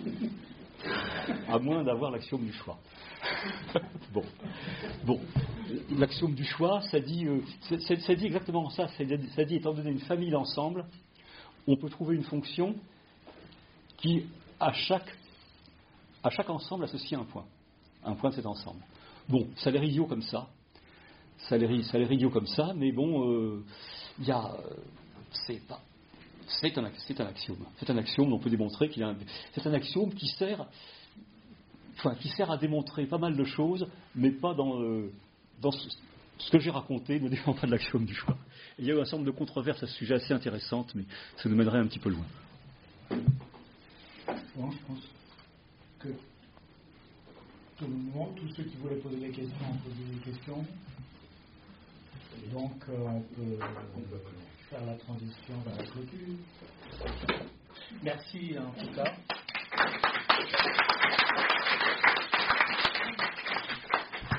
[SPEAKER 2] à moins d'avoir l'axiome du choix. Bon, bon, l'axiome du choix, ça dit, euh, ça, ça dit exactement ça. Ça dit, ça dit, étant donné une famille d'ensemble, on peut trouver une fonction qui, à chaque à chaque ensemble, associe un point. Un point de cet ensemble. Bon, ça a l'air idiot comme ça. Ça a l'air, ça a l'air idiot comme ça, mais bon, il euh, y a... Euh, c'est pas... C'est un, c'est un axiome. C'est un axiome, on peut démontrer qu'il y a un... C'est un axiome qui sert... Enfin, qui sert à démontrer pas mal de choses, mais pas dans... Euh, dans ce, ce que j'ai raconté ne dépend pas de l'axiome du choix. Il y a eu un certain nombre de controverses à ce sujet assez intéressantes, mais ça nous mènerait un petit peu loin.
[SPEAKER 1] Bon, je pense que tout le monde, tous ceux qui voulaient poser des questions ont posé des questions. Et donc, euh, on, peut, on peut faire la transition vers la clôture. Merci en tout cas.